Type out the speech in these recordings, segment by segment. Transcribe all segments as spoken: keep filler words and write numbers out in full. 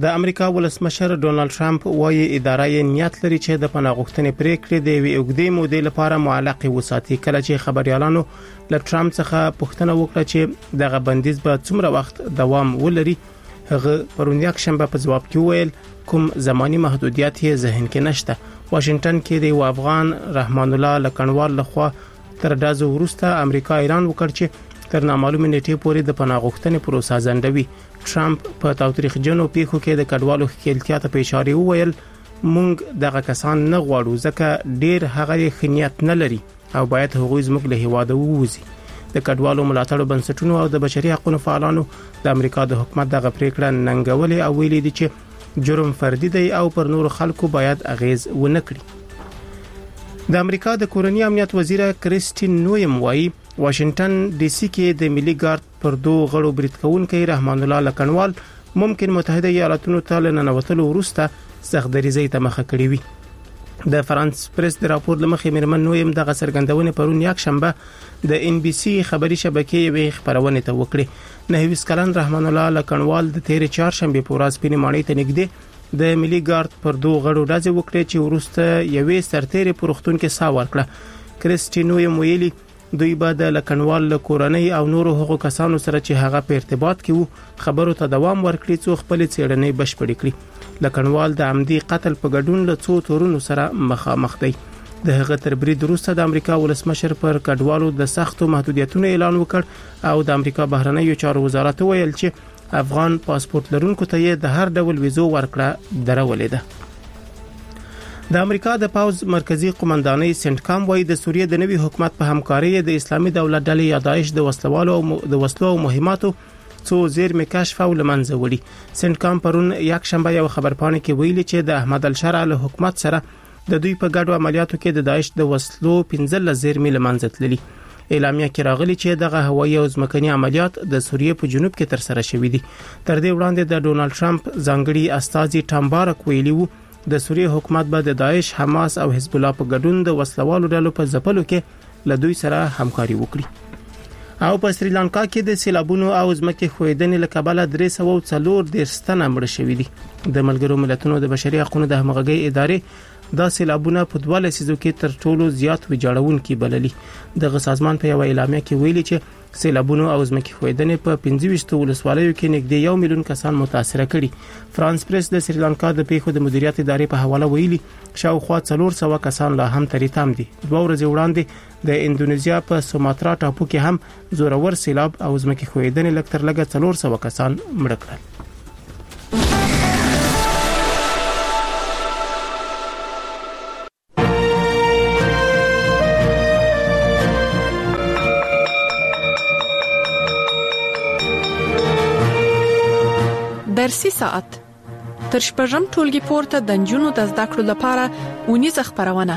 د امریکا ولسمشر ډونالد ټرمپ وايي اداره یې نیت لري چې د پناه غوښتنې پریکړې د یوې اوږدې مودې لپاره معلق وساتي. کله چې خبريالانو له ټرمپ څخه پوښتنه وکړه چې دغه بندیز به څومره وخت دوام ولري، هغه پرون یکشنبه په جواب کې وویل کوم زماني محدودیت یې ذهن کې نشته. واشنگټن کې د افغان رحمان الله لکنوال لخوا تر دازو وروسته امریکا ایران وکړ چې تر نامعلومه نیټې پورې د پناه غوښتنې پروسه ځنډوي. ټرمپ په تاوتریخجنو پیښو کې د کډوالو ښکېلتیا ته په اشاره وویل مونږ دغه کسان نه غواړو ځکه ډیر هغه خنیت نه لري او باید هغوی زموږ له هیواده ووځي. د کډوالو ملاتړ بنسټونو او د بشري حقوقو فعالانو د امریکا د حکومت دغه پریکړه ننګولې او ویلي دي چې جرم فردي دی او پر نور خلکو باید اغیز ونه کړي. د امریکا د کورنی امنیت وزیر کریستین نویم وایي واشنگټن ډي سي کې د ملي ګارد پر دوه غړو برید کوونکي رحمان الله لکنوال ممکن متحده ایالاتونو ته لننوتلو وروسته سختدریزۍ ته مخه کړې وي. د فرانس پریس د راپور لمخې میرمن نویم دغه څرګندونه پرون یکشنبه د ان بي سي خبري شبکې یوې خبرونه ته وکړه. نهویس کلن رحمان الله لکنوال د تیر چهارشنبه په ورځ پینې ماڼۍ ته نږدې د ملي ګارد پر دوه غړو ډزې وکړې چې وروسته یوې سرتېري پروختون کې سا ورکړه. کریستینو ویلي دوی به د لکنوال له کورنۍ او نورو هغو کسانو سره چې هغه په ارتباط کې وو خبرو ته دوام ورکړي څو خپل څېړنې بشپړې کړي. لکنوال د عمدي قتل په ګډون له څو تورونو سره مخامخ دی. د هغه تر برید وروسته د امریکا ولسمشر پر کډوالو د سختو محدودیتونو اعلان وکړ او د امریکا بهرنیو چارو وزارت ویل چې افغان پاسپورت لرونکو ته یې د هر ډول ویزو ورکړه درولې ده. د امریکا د پاوز مرکزی قومندانۍ سنټکام وايي د سوریې د نوي حکومت په همکاري د اسلامي دولت ډلې یا داعش د وسلوالو او د وسلو او مهماتو څو زیرمې کشف او لمنځه وړي. سنټکام پرون یکشنبه یو خبرپاڼه کې ویلي چې د احمد الشرع له حکومت سره د دوی په ګډو عملیاتو کې د داعش د وسلو پنځه زیرمې لمنځه تللي. اعلامیه کې راغلي چې دغه هوایي او ځمکني عملیات د سوریې په جنوب کې تر سره شوي دي. تر دې وړاندې د ډونالد ټرمپ ځانګړي استازي ټام بارک ویلي وو د سوریې حکومت به د داعش، حماس او حزب الله په ګډون د وسلوالو ډلو په ځپلو کې له دوی سره همکاري وکړي. او په سریلانکا کې د سیلابونو او ځمکې ښویدنې له کبله درې سوه او څلور دېرش تنه مړه شوي دي. د ملګرو ملتونو د بشري حقوقو د همغږۍ ادارې دا سیلابونه په دوه لسیزو کې تر ټولو زیات ویجاړونکي بللي. دغه سازمان په یو اعلامیه کې ویلي چې سیلابونو او ځمکې ښویدنې په پنځه ویشت ولسوالیو کې نږدې یو میلیون کسان متاثر کړي. فرانس پریس د سریلانکا د پیښو د مدیریت ادارې په حواله ویلي شاوخوا څلور سوه کسان لا هم تری تام دي. دوه ورځې وړاندې د اندونیزیا په سوماترا ټاپو کې هم زورور سیلاب او ځمکې ښویدنې لږ تر لږه څلور سوه کسان مړه کړل. درسي ساعت تر شپږم ټولګي پورته د نجونو د زده کړو لپاره ونیزه خبرونه.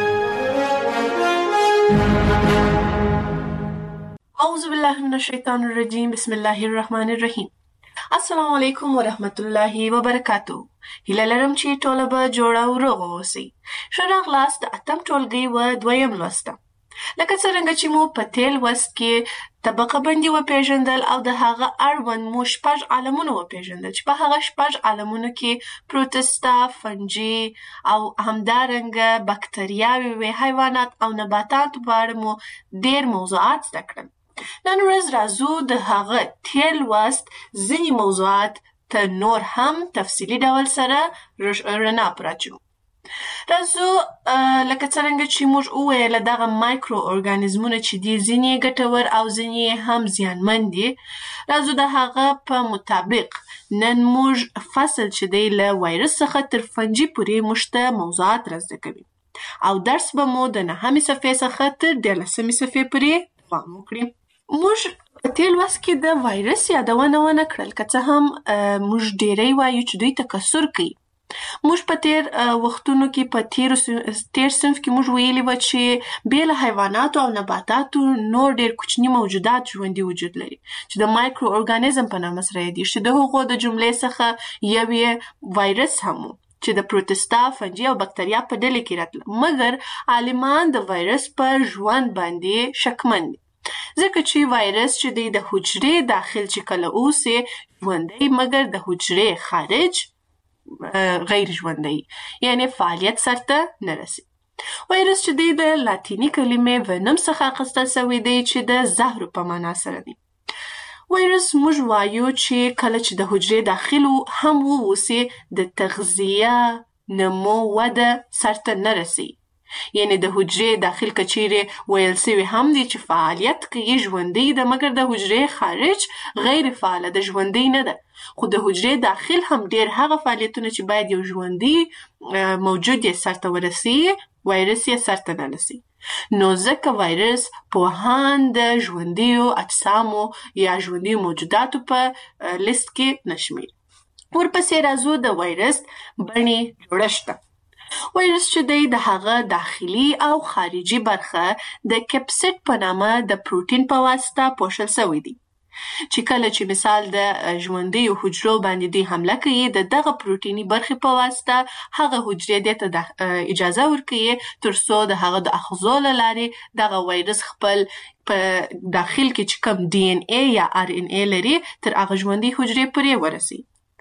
اعوذ بالله من الشیطان الرجیم بسم الله الرحمن الرحیم. السلام علیکم ورحمت الله وبرکاتہ. هیله لرم چې ټول به جوړ او روغ اوسئ. ښه راغلاست د اتم ټولګي و دویم لوست. لکه څنګه چې مو په تیر لوست کې طبقه بندي وپېژندل او د هغه اړوند مو شپږ عالمونه وپېژندل چې په هغه شپږ عالمونو کې پروتستا، فنجي او همدارنګه بکتریاوي وي، حیوانات او نباتات په اړه مو ډېر موضوعات زده کړل. نن ورځ راځو د هغه تیر لوست ځینې موضوعات ته نور هم تفصیلي ډول سره رڼا پراچو. راځو لکه څنګه چې موږ وویل دغه مایکرو ارګانیزمونه چې دي ځینې ګټور او ځینې هم زیانمن دي. راځو د هغه په مطابق نن موږ فصل چې دی له وایرس څخه تر فنجي پورې موږ ته موضوعات را زده کوي او درس به مو د نهمې صفحې څخه تر دیارلسمې صفحې پورې دوام وکړي. موږ په تیر لوست کې د وایرس یادونه ونه کړل که څه هم موږ ډېری وایو چې دوی تکثر کوي. موږ په تیر وختونو کې په تیر تیر صنف کې موږ ویلي و چې بې له حیواناتو او نباتاتو نور ډېر کوچني موجودات ژوندي وجود لري چې د مایکرو ارګانیزم په نامه سره یادېږي چې د هغو د جملې څخه یو یې وایرس هم و چې د پروتستا، فنجي او بکتریا په ډلې کې راتله. مګر عالمان د وایرس په ژوند باندې شکمن دي ځکه چې وایرس چې د حجرې داخل چې کله اوسي ژوندی، مګر د حجرې خارج غیر ژوندی یعنی فعالیت سرته نه رسي. وایرس چې دی د لاتینی کلمې ونم څخه اخیستل شوی دی چې د زهر په معنا سره دی. وایرس موږ وایو چې کله چې د حجرې داخل هم ووسي د تغذیه نمو وده سرته نه رسي. یعنی د حجرې داخل کچیرې ویل سوی هم دی چې فعالیت کوي ژوندی ده مګر د حجرې خارج غیر فعاله ده ژوندی نه ده. خو د حجرې داخل هم ډیر هغه فعالیتونه چې باید یو ژوندی موجود یې سرته ورسي وایرس یې سرته نه رسي. نو ځکه وایرس پوهان د ژوندیو اجسامو یا ژوندیو موجوداتو په لیست کې نشمیر. ورپسې راځو د وایرس بڼې جوړښت. وایرس چې دی د هغه داخلي او خارجي برخه د کپسید په نامه د پروتین په واسطه پوښل شوی دی چې کله چې مثال د ژوندیو حجرو باندې دی حمله کوي د دغه پروتینی برخې په واسطه هغه حجرې دې ته اجازه ورکوي تر څو د هغه د اغزو له لارې دغه وایرس خپل په داخل کې چې کوم ډي ان ای یا ار ان ای لري تر هغه ژوندۍ حجرې پورې ورسي.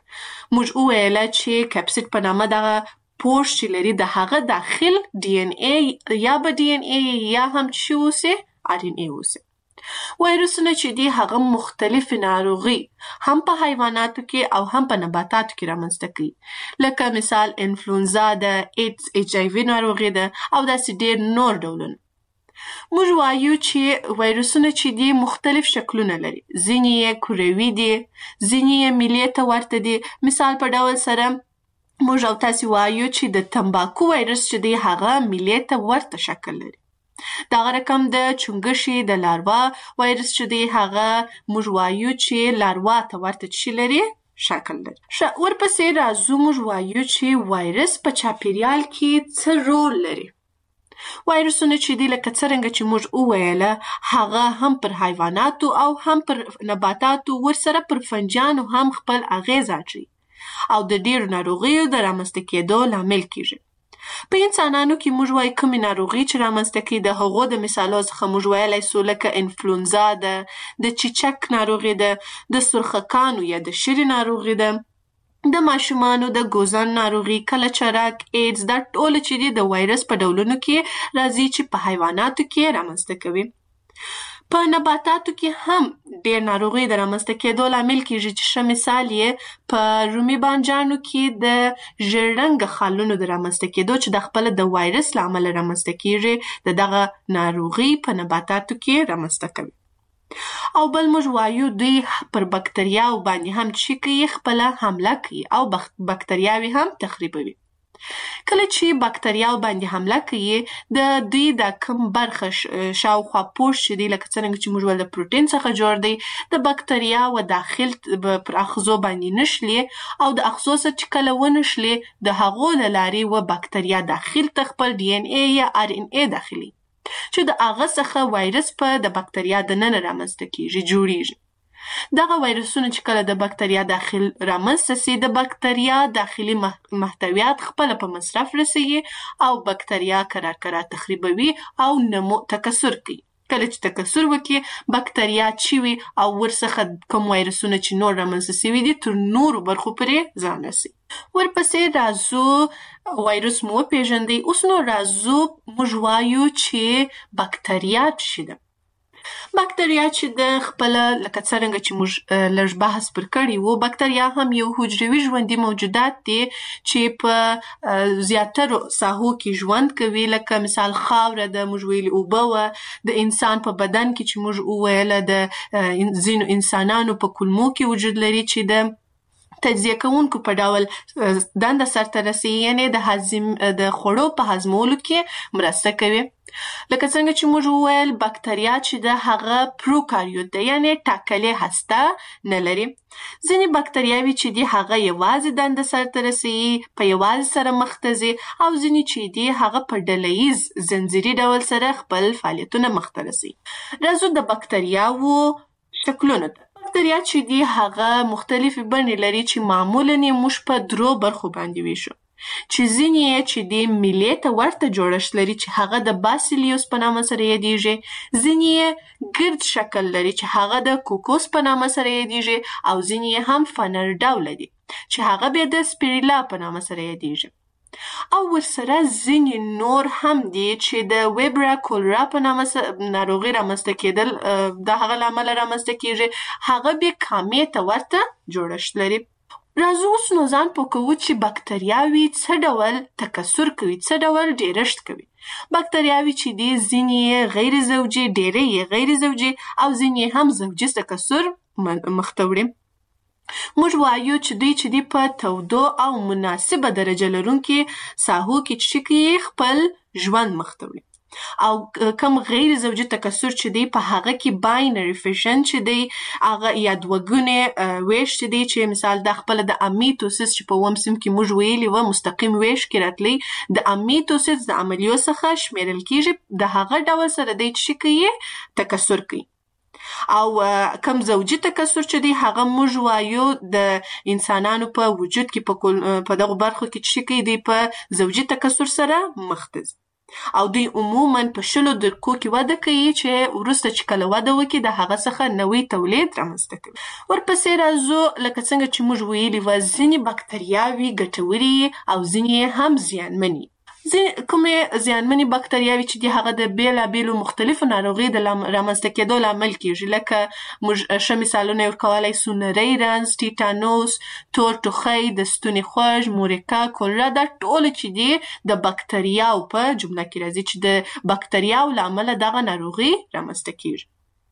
موږ وویل چې کپسید په نامه دغه پوښ چې لري د هغه داخل ډي ان ای یا به ډي ان ای یا هم چې اوسي ار ان ای اوسي. وایرسونه چې دي هغه مختلف ناروغي هم په حیواناتو کې او هم په نباتاتو کې رامنځته کوي لکه مثال انفلونزا ده، ایډز ایچ آی وی ناروغي ده او داسې ډیر نور ډولونه. موږ وایو چې وایرسونه چې دي مختلف شکلونه لري. ځینې یې کروي دي، ځینې یې میلې ته ورته دي. مثال په ډول سره موږ او تاسې وایو چې د تمباکو وایرس چې دی هغه میلې ته ورته شکل لري. دغه رقم د چونګښې د لاروا وایرس چې دی هغه موږ وایو چې لاروا ته ورته شي لري شکل لري. ورپسې راځو موږ وایو چې وایرس په چاپیریال کې څه رول لري. وایرسونه چې دی لکه څرنګه چې موږ وویله هغه هم پر حیواناتو او هم پر نباتاتو ورسره پر فنجانو هم خپل اغیز اچوي او د ډیرو ناروغیو د رامنځته کېدو لامل کیږي. په انسانانو کې موږ وایو کومې ناروغي چې رامنځته کوي د هغو د مثالو څخه موږ ویلی سو لکه انفلونزا ده، د چیچک ناروغي ده، د سرخکانو یا د شري ناروغي ده، د ماشومانو د ګوزن ناروغي، کلچرک، ایډز، دا ټول چې دي د وایرس په ډولونو کې راځي چې په حیواناتو کې رامنځته کوي. په نباتاتو کې هم ډیر ناروغي د رامنځته کېدو لامل کیږي چې ښه مثال یې په رومي بانجانو کې د ژیړ رنګه خالونو د رامنځته کېدو چې د خپله د وایرس له امله رامنځته کیږي د دغه ناروغي په نباتاتو کې رامنځته کوي. او بل موږ وایو دوی پر بکتریاو باندې هم چې کوي خپله حمله کوي او بکتریاوې هم تخریبوي. کله چې بکتریاو باندې حمله کوي د دوی د کوم برخه شاوخوا پوښ چې دی لکه څرنګه چې موږ ویل د پروتین څخه جوړ دی د بکتریاو داخل پر اغزو باندې نشلي او د اغزو سره چې کله ونشلي د هغو له لارې و بکتریا داخل ته خپل ډي ان ای یا ار ان ای داخلي چې د هغه څخه وایرس په د بکتریا دننه رامنځته کیږي جوړیږي. دغه وایرسونه چې کله د بکتریا داخل رامنځته سي د بکتریا داخلي محتویات خپله په مصرف رسوي او بکتریا کرار کرار تخریبوي او نمو تکثر کوي. کله چې تکثر وکړي بکتریا چوي او ورڅخه کوم وایرسونه چې نور رامنځته سوي دي تر نورو برخو پورې ځان رسي. ورپسې راځو وایرس مو وپېژندئ. اوس نو راځو موږ وایو چې بکتریا څه شي ده. بکتریا چې د خپله لکه څرنګه چې موږ لږ بحث پر کړی وو بکتریا هم یو حجروي ژوندي موجودات دي چې په زیاترو ساحو کې ژوند کوي لکه مثال خاوره ده، موږ ویلي اوبه وه، د انسان په بدن کې چې موږ وویله د ځینو انسانانو په کولمو کې وجود لري چې د تجزیه کوونکو په ډول دنده سرته رسي یعنی د هضم د خوړو په هضمولو کې مرسته کوي. لکه څنګه چې موږ وویل بکتریا چې د هغه پروکاریوت ده یعنی ټاکلې هسته نه لري. ځینې بکتریاوې چې دي هغه یوازې دنده سرته رسي په یوازې سره مخ ته ځي او ځینې چې دي هغه په ډله ییز زنځیري ډول سره خپل فعالیتونه مخ ته رسي. راځو د بکتریاوو شکلونو ته. بکتریا چې دي هغه مختلفې بڼې لري چې معمولاً یې موږ په درو برخو باندې ویشو چې ځینې یې چې دي میلې ته ورته جوړښت لري چې هغه د باسیلیوس په نامه سره یادیږي، ځینې یې ګرد شکل لري چې هغه د کوکوس په نامه سره یادیږي او ځینې یې هم فنر ډوله دي چې هغه بیا د سپیریلا په نامه سره یادیږي. او ورسره ځینې نور هم دي چې د ویبرا کولرا په نامه ناروغي رامنځته کېدل د هغه له امله رامنځته کېږي، هغه بیا کامې ته ورته جوړښت لري. راځو اوس نو ځان پوه کوو چې بکتریاوې څه ډول تکثر کوي، څه ډول ډیرښت کوي. بکتریاوې چې دي ځینې یې غیر زوجي، ډېری یې غیر زوجي او ځینې هم زوجي تکثر مخته وړي. موږ وایو چې دوی چې دي په تودو او مناسبه درجه لرونکي ساحو کې چې کوي خپل ژوند مخته وړي. او کم غیر زوجي تکثر چې دی په هغه کې باینري فیشن چې دی هغه یا دوګونې ویش چې دی چې مثال د خپل د امیتوسیس چې په اووم صنف کې موږ ویلي و مستقیم ویش کې راتلی د امیتوسیس د عملیو څخه شمیرل کیږي، د هغه ډول سره دی چې کوي تکثر کوي. او کم زوجي تکثر چې دی هغه موږ وایو د انسانانو په وجود کې په دغه برخو کې چې کوي دی په زوجي تکثر سره مخ ته ځي. او دوی عموماً په شلو دقیقو کې وده کوي چې وروسته چې کله وده وکړي د هغه څخه نوی تولید رامنځته کوي. ورپسې راځو لکه څنګه چې موږ ویلي وه ځینې بکتریاوې ګټورې او ځینې هم زیانمنې. کومې زیانمنې بکتریاوې چې دي هغه د بیلابیلو مختلفو ناروغیو د رامنځته کېدو لامل کېږي، لکه موږ ښه مثالونه یې ورکولی سو نری رنځ، ټیټانوس، تور ټوخی، د ستوني خوږ، مورکا، کولرا، دا ټول چې دي د بکتریاو په جمله کې راځي چې د بکتریاو له امله دغه ناروغي رامنځته کېږي.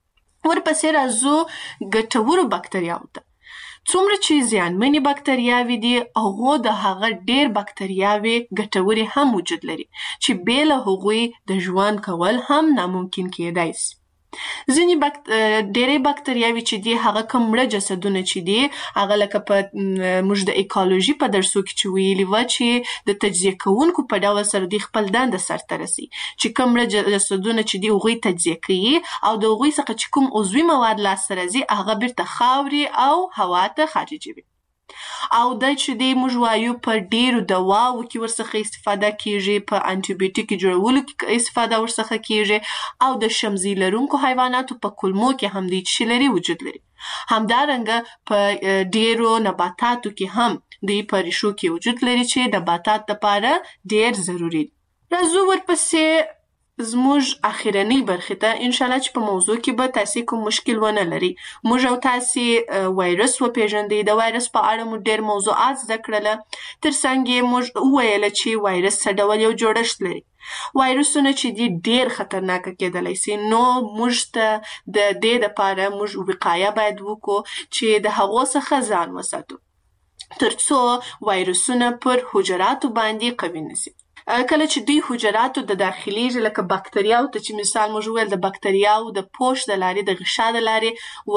ورپسې راځو ګټورو بکتریاو ته. څومره چې زیانمنې بکتریاوې دي هغو د هغه ډېر بکتریاوې ګټورې هم وجود لري چې بې له هغوی د ژوند کول هم ناممکن کېدای سي. ځینې بکت... ډېرې بکتریاوې چې دي هغه کوم مړه جسدونه چې دي هغه لکه په موږ د ایکالوژي په درسو کې چې ویلي وه چې د تجزیه کوونکو په ډول سره دوی خپل دنده سرته رسي، چې کوم مړه جسدونه چې دي هغوی تجزیه کوي او د هغوی څخه چې کوم عضوي مواد لاسته راځي هغه بیرته خاورې او هوا ته خارجوي. او دا چې دی موږ وایو په ډیرو دواو کې ورڅخه استفاده کیږي، په انټي جوړولو کې استفاده ورڅخه کیږي، او د شمزي لرونکو حیواناتو په کولمو کې هم دی چې لري وجود لري. همدارنګه په ډیرو نباتاتو کې هم دی په ریښو کې وجود لري چې نباتات لپاره ډیر ضروري دي. راځو ورپسې زموږ اخیرنۍ برخې ته ان شاء الله چې په موضوع کې به تاسې کوم مشکل ونه لري. موږ او تاسې وایرس وپېژندئ، د وایرس په اړه مو ډېر موضوعات زده کړله، تر څنګ یې موږ وویله چې وایرس څه ډول یو جوړښت لري. وایرسونه چې دي ډېر خطرناکه کېدلی سي، نو موږ ته د دې دپاره موږ وقایه باید وکړو چې د هغو څخه ځان وساتو تر څو وایرسونه پر حجراتو باندې قوي نسي. کله چې دوی حجراتو د داخليږي لکه بکتریاو ته چې مثال موږ ویل د بکتریاو د پوش د لارې د غشا د لارې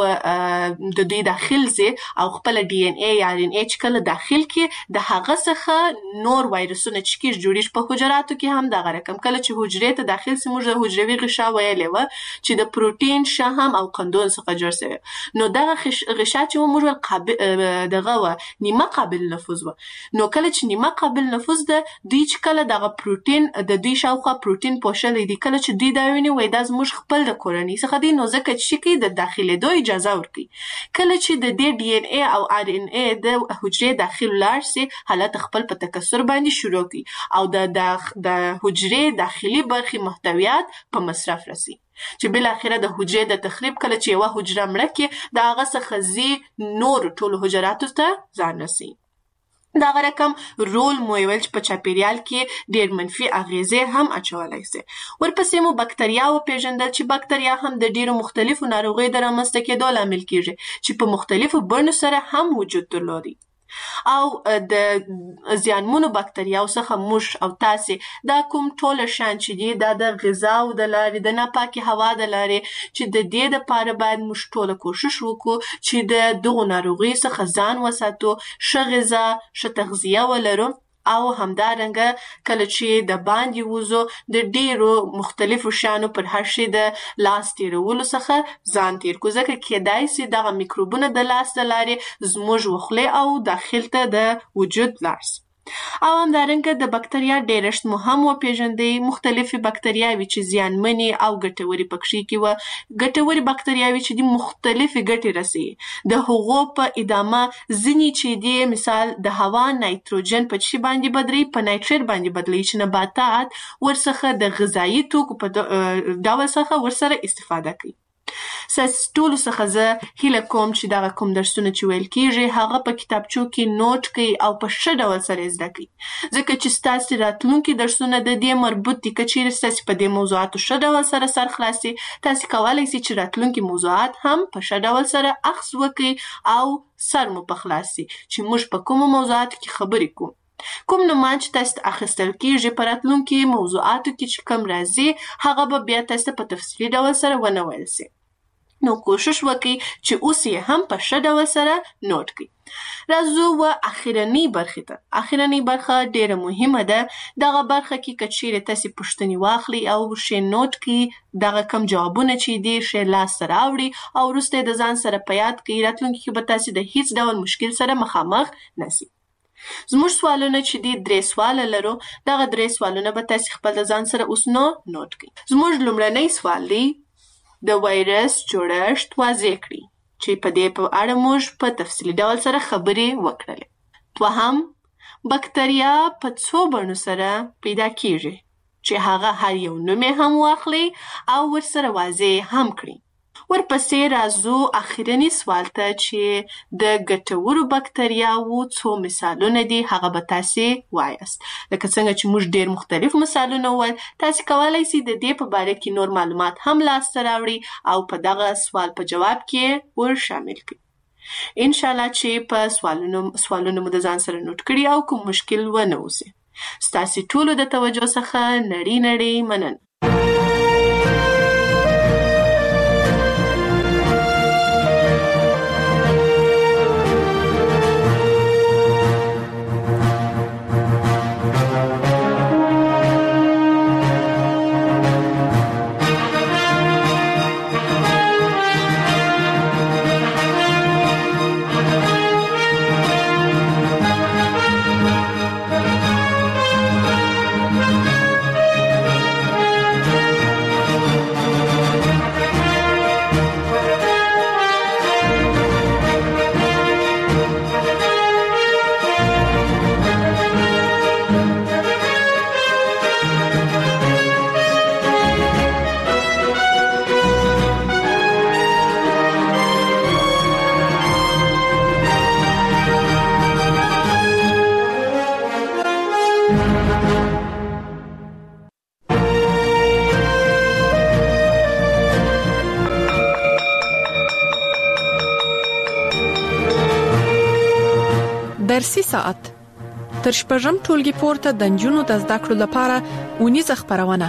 و د دوی داخل ځي او خپل ډي ان اي یا ار ان اي چې کله داخل کې د هغه څخه نور وایرسونه چې کېږي جوړیږي په حجراتو کې هم دغه رقم. کله چې حجرې ته داخل سي موږ د حجروي غشا ویلې وه چې د پروتین، شحم او قندون څخه جوړ سوی، نو دغه غشا چې موږ ویل قابل دغه وه نیمه قابل نفوذ وه. نو کله چې نیمه قابل نفوذ ده دوی چې کله دغه پروتین د دوی شاوخوا پروتین پوښلی دی، کله چې دوی دا ویني وایي دا زموږ خپل د کورنۍ څخه دی، نو ځکه چې کوي د داخلېدو اجازه ورکوي. کله چې د دې ډي ان اي او ار ان اي د حجرې داخل لاړ سي حالت خپل په تکثر باندې شروع کوي او د د حجرې داخلي برخې محتویات په مصرف رسي چې بالاخره د حجرې د تخریب کله چې یوه حجره مړه کړي د هغه څخه ځي نور ټولو حجراتو ته ځان رسي. دغه رقم رول مو ویل چې په چاپیریال کې ډېر منفي اغیزې هم اچولی سي. ورپسې مو بکتریا وپېژندل چې بکتریا هم د ډېرو مختلفو ناروغیو د رامنځته کېدو لامل کېږي چې په مختلفو بڼو سره هم وجود درلودي. او د زیانمنو بکتریاو څخه موږ او تاسې دا کوم ټوله شیان چې دي دا د غذاو د لارې د ناپاکې هوا د لارې چې د دې دپاره باید موږ ټوله کوشش وکړو چې د دغو ناروغیو څخه ځان وساتو، ښه غذا، ښه تغذیه ولرو، او همدارنګه کله چې د باندې وځو د ډیرو مختلفو شیانو پر هر شي د لاس تیرولو څخه ځان تیر کړو، ځکه کېدای سي دغه میکروبونه د لاس د لارې زموږ وخولې او داخل ته د وجود لاړ سي. او همدارنګه د بکتریا ډېرښت مو هم وپېژندئ. مختلفې بکتریاوې چې زیانمنې او ګټورې پکښې کې وه. ګټورې بکتریاوې چې دي مختلفې ګټې رسوي. د هغو په ادامه ځینې چې دي مثال د هوا نایتروجن په څه باندې بدلوي، په نایتریټ باندې بدلوي چې نباتات ورڅخه د غذایي توکو په ډول څخه ورسره استفاده کوي. ستاسو ټولو څخه زه هیله کوم چې دغه کوم درسونه چې ویل کېږي هغه په کتابچو کې نوټ کړئ او په ښه ډول سره یې زده کړئ، ځکه چې ستاسو راتلونکي درسونه د دې مربوط دي. که چیرې ستاسو په دې موضوعاتو ښه ډول سره سر خلاص شي، تاسو کولی شئ چې راتلونکي موضوعات هم په ښه ډول سره اخذ وکړئ او سر مو په خلاص شي چې موږ په کومو موضوعاتو کې خبرې کوو. کوم نومان چې تاسو ته اخیستل کېږي په راتلونکي موضوعاتو کې چې کم راځي هغه به بیا تاسو ته په تفصیلي ډول سره ونه ویل شي. نو کوشش وکړئ چې اوس یې هم په ښه ډول سره نوٹ کړئ. راځو و اخرنۍ برخې ته. اخرنۍ برخه ډېره مهمه ده. دغه برخه کې که چیرې تاسې پوښتنې واخلئ او ښې نوٹ کړئ، دغه کم جوابونه چې دي ښې لاسته راوړئ او وروسته یې د ځان سره په یاد کړئ، راتلونکي کې به تاسې د هیڅ ډول مشکل سره مخامخ نه شئ. زموږ سوالونه چې دي درې سواله لرو. دغه درې سوالونه به تاسې خپل د ځان سره اوس نو نوٹ کړئ. زموږ لومړنی سوال دی د وایرس جوړښت واضح کړئ چې په دې په اړه موږ په تفصیلي ډول سره خبرې وکړلې. دوهم، بکتریا په څو بڼو سره پیدا کیږي چې هغه هر یو نوم یې هم واخلئ او ورسره واضح هم کړئ. ورپسې راځو اخرني سوال ته چې د ګټورو بکتریاوو څو مثالونه دي هغه به تاسې وایاست. لکه څنګه چې موږ ډېر مختلف مثالونه وویل، تاسې کولی شئ د دې په باره کې نور معلومات هم لاسته راوړئ او په دغه سوال په جواب کې ور شامل کړئ. انشاءالله چې په سوالونو سوالونه مو د ځان سره نوٹ کړي او کوم مشکل ونه اوسي. ستاسې ټولو د توجه څخه نړۍ نړۍ مننه. درسي ساعت تر شپږم ټولګي پورته د نجونو د زده کړو لپاره اونیزه خبرونه.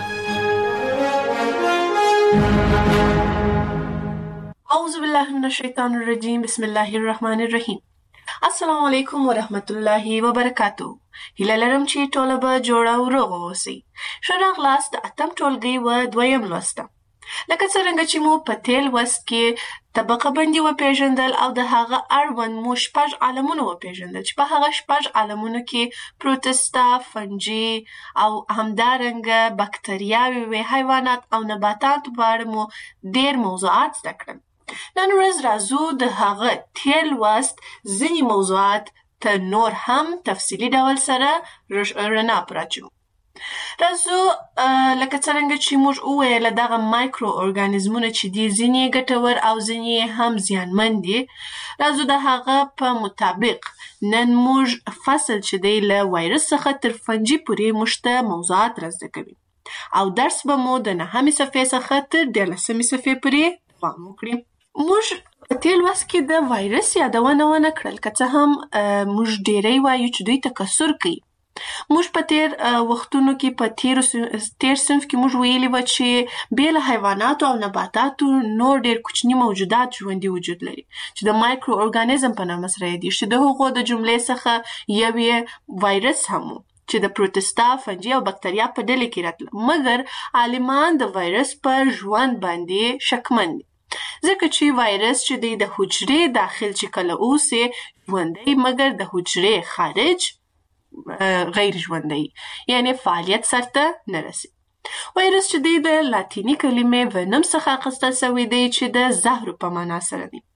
اعوذ بالله من الشیطان الرجیم. بسم الله الرحمن الرحیم. السلام علیکم ورحمت الله وبرکاتو. هیله لرم چې ټول به جوړ او روغ اوسئ. ښه راغلاست د اتم ټولګي و دویم لوست. لکه څرنګه چې مو په تیر لوست کې طبقه بندي وپېژندل او د هغه اړوند مو شپږ عالمونه وپېژندل چې په هغه شپږ عالمونو کې پروتستا، فنجي او همدارنګه بکتریاوې وې، حیوانات او نباتات په اړه مو ډېر موضوعات زده کړل. نن ورځ راځو د هغه تیر لوست ځینې موضوعات ته نور هم تفصیلي ډول سره رڼا پراچو. راځو لکه څرنګه چې موږ وویل دغه مایکرو ارګانیزمونه چې دي ځینې ګټور او ځینې هم زیانمن دي. راځو د هغه په مطابق نن موږ فصل چې دی له وایرس څخه تر فنجي پورې موږ ته موضوعات را زده کوي او درس به مو د نهمې صفحې څخه تر دیارلسمې صفحې پورې دوام وکړي. موږ په تیر لوست کې د وایرس یادونه ونه کړل، که څه هم موږ ډېری وایو چې دوی تکثر کوي. موږ په تیر وختونو کې په تیر تیر صنف کې موږ ویلي و چې بې له حیواناتو او نباتاتو نور ډېر کوچني موجودات ژوندي وجود لري چې د مایکرو ارګانیزم په نامه سره یادېږي، چې د هغو د جملې څخه یو یې وایرس هم و چې د پروتستا، فنجي او بکتریا په ډلې کې راتله. مګر عالمان د وایرس پر ژوند باندې شکمن دي، ځکه چې وایرس چې دی د حجرې داخل چې کله اوسي ژوندی، مګر د حجرې خارج غیر ژوندی یعنی فعالیت سرته نه رسي. وایرس چې دی د لاتینی کلمې ونم څخه اخیستل شوی دی چې د زهرو په معنا سره دی.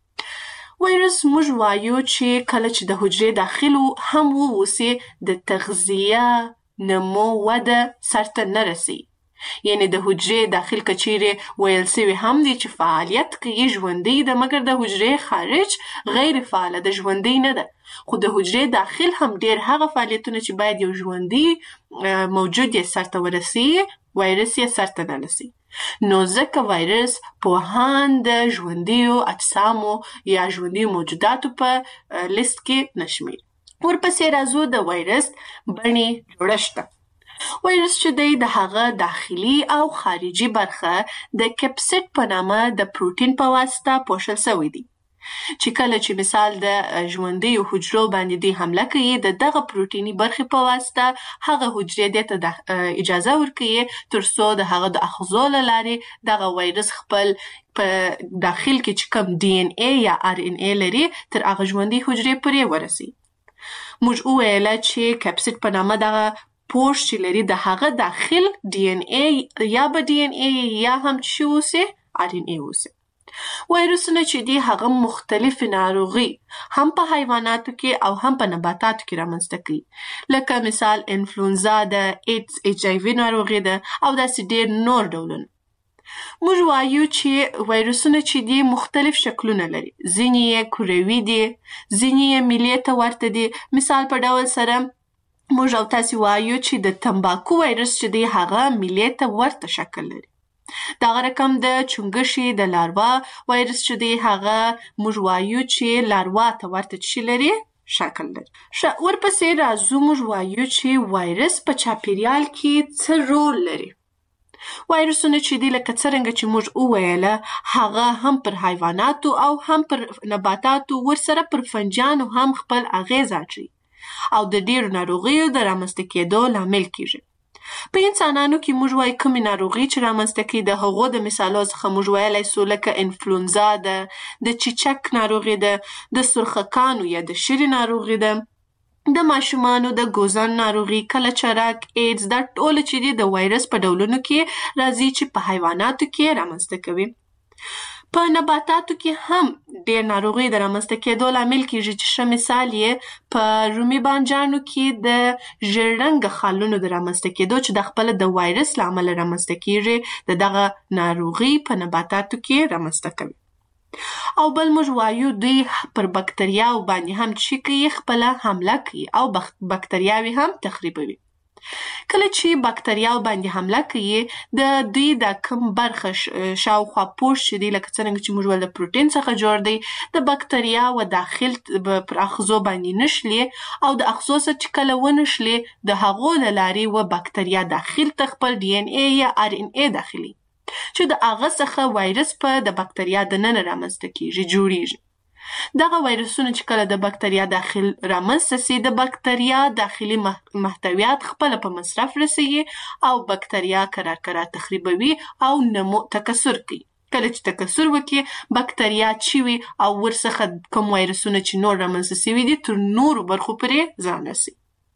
وایرس موږ وایو چې کله چې د حجرې داخل هم ووسي د تغذیه نمو وده سرته نه رسي. یعنی د حجرې داخل کچیرې ویل سوي هم دي چې فعالیت کوي ژوندی ده مګر د حجرې خارج غیر فعاله ده ژوندی نه ده. خو د حجرې داخل هم ډیر هغه فعالیتونه چې باید یو ژوندی موجود یې سرته ورسي وایرس یې سرته نه رسي. نو ځکه وایرس پوهان د ژوندیو اجسامو یا ژوندیو موجوداتو په لیست کې نشمیر. ورپسې راځو د وایرس بڼې جوړښت. وایرس چې دی د هغه داخلي او خارجي برخه د کپسید په نامه د پروتین په واسطه پوښل شوی دی چې کله چې مثال د ژوندیو حجرو باندې دی حمله کوي د دغه پروتینی برخې په واسطه هغه حجرې ته اجازه ورکوي تر څو د هغه د اخذو له لارې دغه وایرس خپل په داخل کې چې کوم ډي ان ای یا ار ان ای لري تر هغه ژوندۍ حجرې پورې ورسي. موږ وویل چې کپسید په نامه دغه پوښ چې لري د هغه داخل ډي ان ای یا به ډي ان ای یا هم چې اوسي ار ان ای اوسي. وایرسونه چې دي هغه مختلف ناروغي هم په حیواناتو کې او هم په نباتاتو کې رامنځته کوي لکه مثال انفلونزا ده، ایډز ایچ آی وي ناروغي ده او داسې ډیر نور ډولونه. موږ وایو چې وایرسونه چې دي مختلف شکلونه لري. ځینې یې کروي دي، ځینې یې میلې ته ورته دي. مثال په ډول سره موږ او تاسې وایو چې د تمباکو وایرس چې دی هغه میلې ته ورته شکل لري. دغه رقم د چونګښې د لاروا وایرس چې دی هغه موږ وایو چې لاروا ته ورته څه لري شکل لري. ورپسې راځو موږ وایو چې وایرس په چاپیریال کې څه رول لري. وایرسونه چې دی لکه څرنګه چې موږ وویله هغه هم پر حیواناتو او هم پر نباتاتو ورسره پر فنجانو هم خپل اغیز اچوي او د ډیرو ناروغیو د رامنځته کېدو لامل کیږي. په انسانانو کې موږ وایو کومې ناروغي چې رامنځته کوي د هغو د مثالو څخه موږ ویلی سو لکه انفلونزا ده، د چیچک ناروغي ده، د سرخکانو یا د شري ناروغي ده، د ماشومانو د ګوزن ناروغي، کلچرک، ایډز، دا ټول چې دي د وایرس په ډولونو کې راځي چې په حیواناتو کې رامنځته کوي. په نباتاتو کې هم ډیر ناروغي د رامنځته کېدو لامل کیږي چې ښه مثال یې په رومي بانجانو کې د ژیړ رنګه خالونو د رامنځته کېدو چې د خپله د وایرس له امله رامنځته کیږي د دغه ناروغي په نباتاتو کې رامنځته کوي. او بل موږ وایو دوی پر بکتریاو باندې هم چې کوي خپله حمله کوي او بکتریاوې هم تخریبوي. کله چې بکتریاو باندې حمله کوي د دوی د کم برخه شاوخوا پوښ چې دی لکه څرنګه چې موږ ویل د پروتین څخه جوړ دی د بکتریاو داخل پر اخذو باندې نشلي او د اخذو څخه چې کله ونشلي د هغو له لارې و بکتریا داخل ته خپل ډي ان ای یا ار ان ای داخلي چې د هغه څخه وایرس په د بکتریا دننه رامنځته کیږي جوړیږي. دغه وایرسونه چې کله د بکتریا داخل رامنځته سي د بکتریا داخلي محتویات خپله په مصرف رسوي او بکتریا کرار کرار تخریبوي او نمو تکثر کوي. کله چې تکثر وکړي بکتریا چوي او ورڅخه کوم وایرسونه چې نور رامنځته سوي دي تر نورو برخو پورې ځان رسي.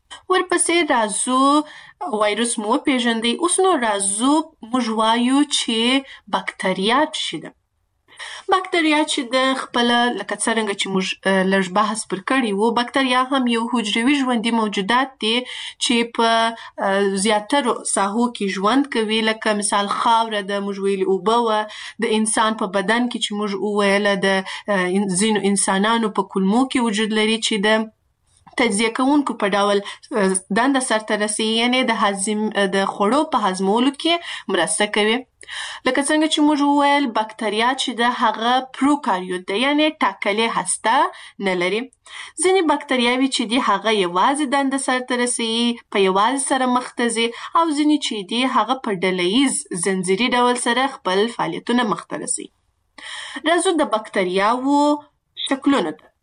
ورپسې راځو وایرس مو وپېژندئ. اوس نو راځو موږ وایو چې بکتریا څه ده. بکتریا چې د خپله لکه څرنګه چې موږ لږ بحث پر کړي وو بکتریا هم یو حجروي ژوندي موجودات دي چې په زیاترو ساحو کې ژوند کوي لکه مثال خاوره ده، موږ ویلي اوبه وه، د انسان په بدن کې چې موږ وویله د ځینو انسانانو په کولمو کې وجود لري چې د تجزیه کوونکو په ډول دنده سرته رسي یعنی د هضم د خوړو په هضمولو کې مرسته کوي. لکه څنګه چې موږ وویل بکتریا چې د هغه پروکاریوت ده یعنی ټاکلې هسته نه لري. ځینې بکتریاوې چې دي هغه یوازې دنده سرته رسي په یوازې سره مخ ته ځي او ځینې چې دي هغه په ډلهییز زنځیري ډول سره خپل فعالیتونه مخ ته رسي. راځو د بکتریاوو شکلونو ته.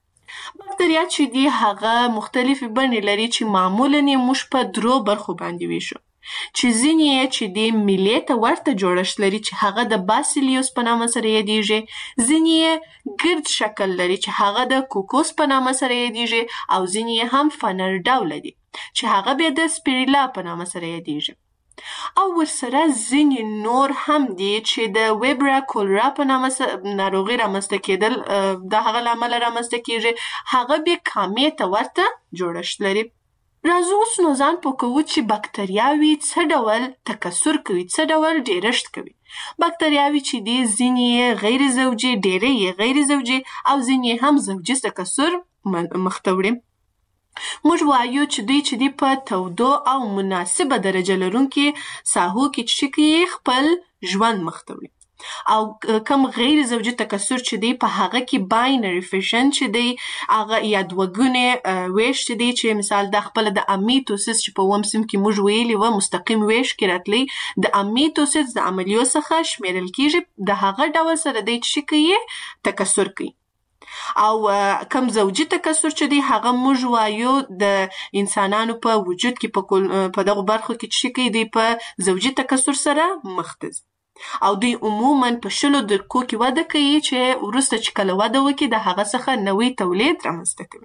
بکتریا چې دي هغه مختلفې بڼې لري چې معمولاً یې موږ په درو برخو باندې ویشو. چې ځینې چې د میلې ته ورته جوړښت لري چې هغه د باسیلیوس په نامه سره یادیږي، ځینې ګرد شکل لري چې هغه د کوکوس په نامه سره یادیږي، او ځینې هم فنر ډوله دي چې هغه بیا د سپیریلا په نامه سره یادیږي. او ورسره ځینې نور هم دي چې د ویبرا کولرا په نامه ناروغي رامنځته کېدل د هغه له امله رامنځته کېږي، هغه بیا کامې ته ورته جوړښت لري. راځو اوس نو ځان پوه کوو چې بکتریاوې څه ډول تکثر کوي، څه ډول ډیرښت کوي. بکتریاوې چې دي ځینې یې غیر زوجي، ډېرې یې غیر زوجي او ځینې هم زوجي تکثر مخته وړي. موږ وایو چې دوی چې دي په تودو او مناسبه درجه لرونکي ساحو کې چې کوي خپل ژوند مخته وړي، او کم غیر زوجي تکثر چې دی په هغه کې باینري فیشن چې دی هغه یا دوګونې ویش چې دی چې مثال د خپل د امیتوسیس چې په اووم صنف کې موږ ویلي و مستقیم ویش کې راتلی، د امیتوسیس د عملیو څخه شمیرل کیږي، د هغه ډول سره دی چې کوي تکثر کوي. او کم زوجي تکثر چې دی هغه موږ وایو د انسانانو په وجود کې په دغه برخو کې چې کوي دی په زوجي تکثر سره مخ ته ځي، او دوی عموماً په شلو درکو کې وده کوي چې وروسته چې کله وده وکړي د هغه څخه نوی تولید رامنځته کوي.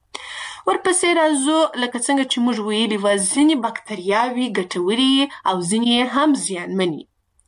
ورپسې راځو لکه څنګه چې موږ ویلي وه ځینې بکتریاوې ګټورې او ځینې هم زیانمنې.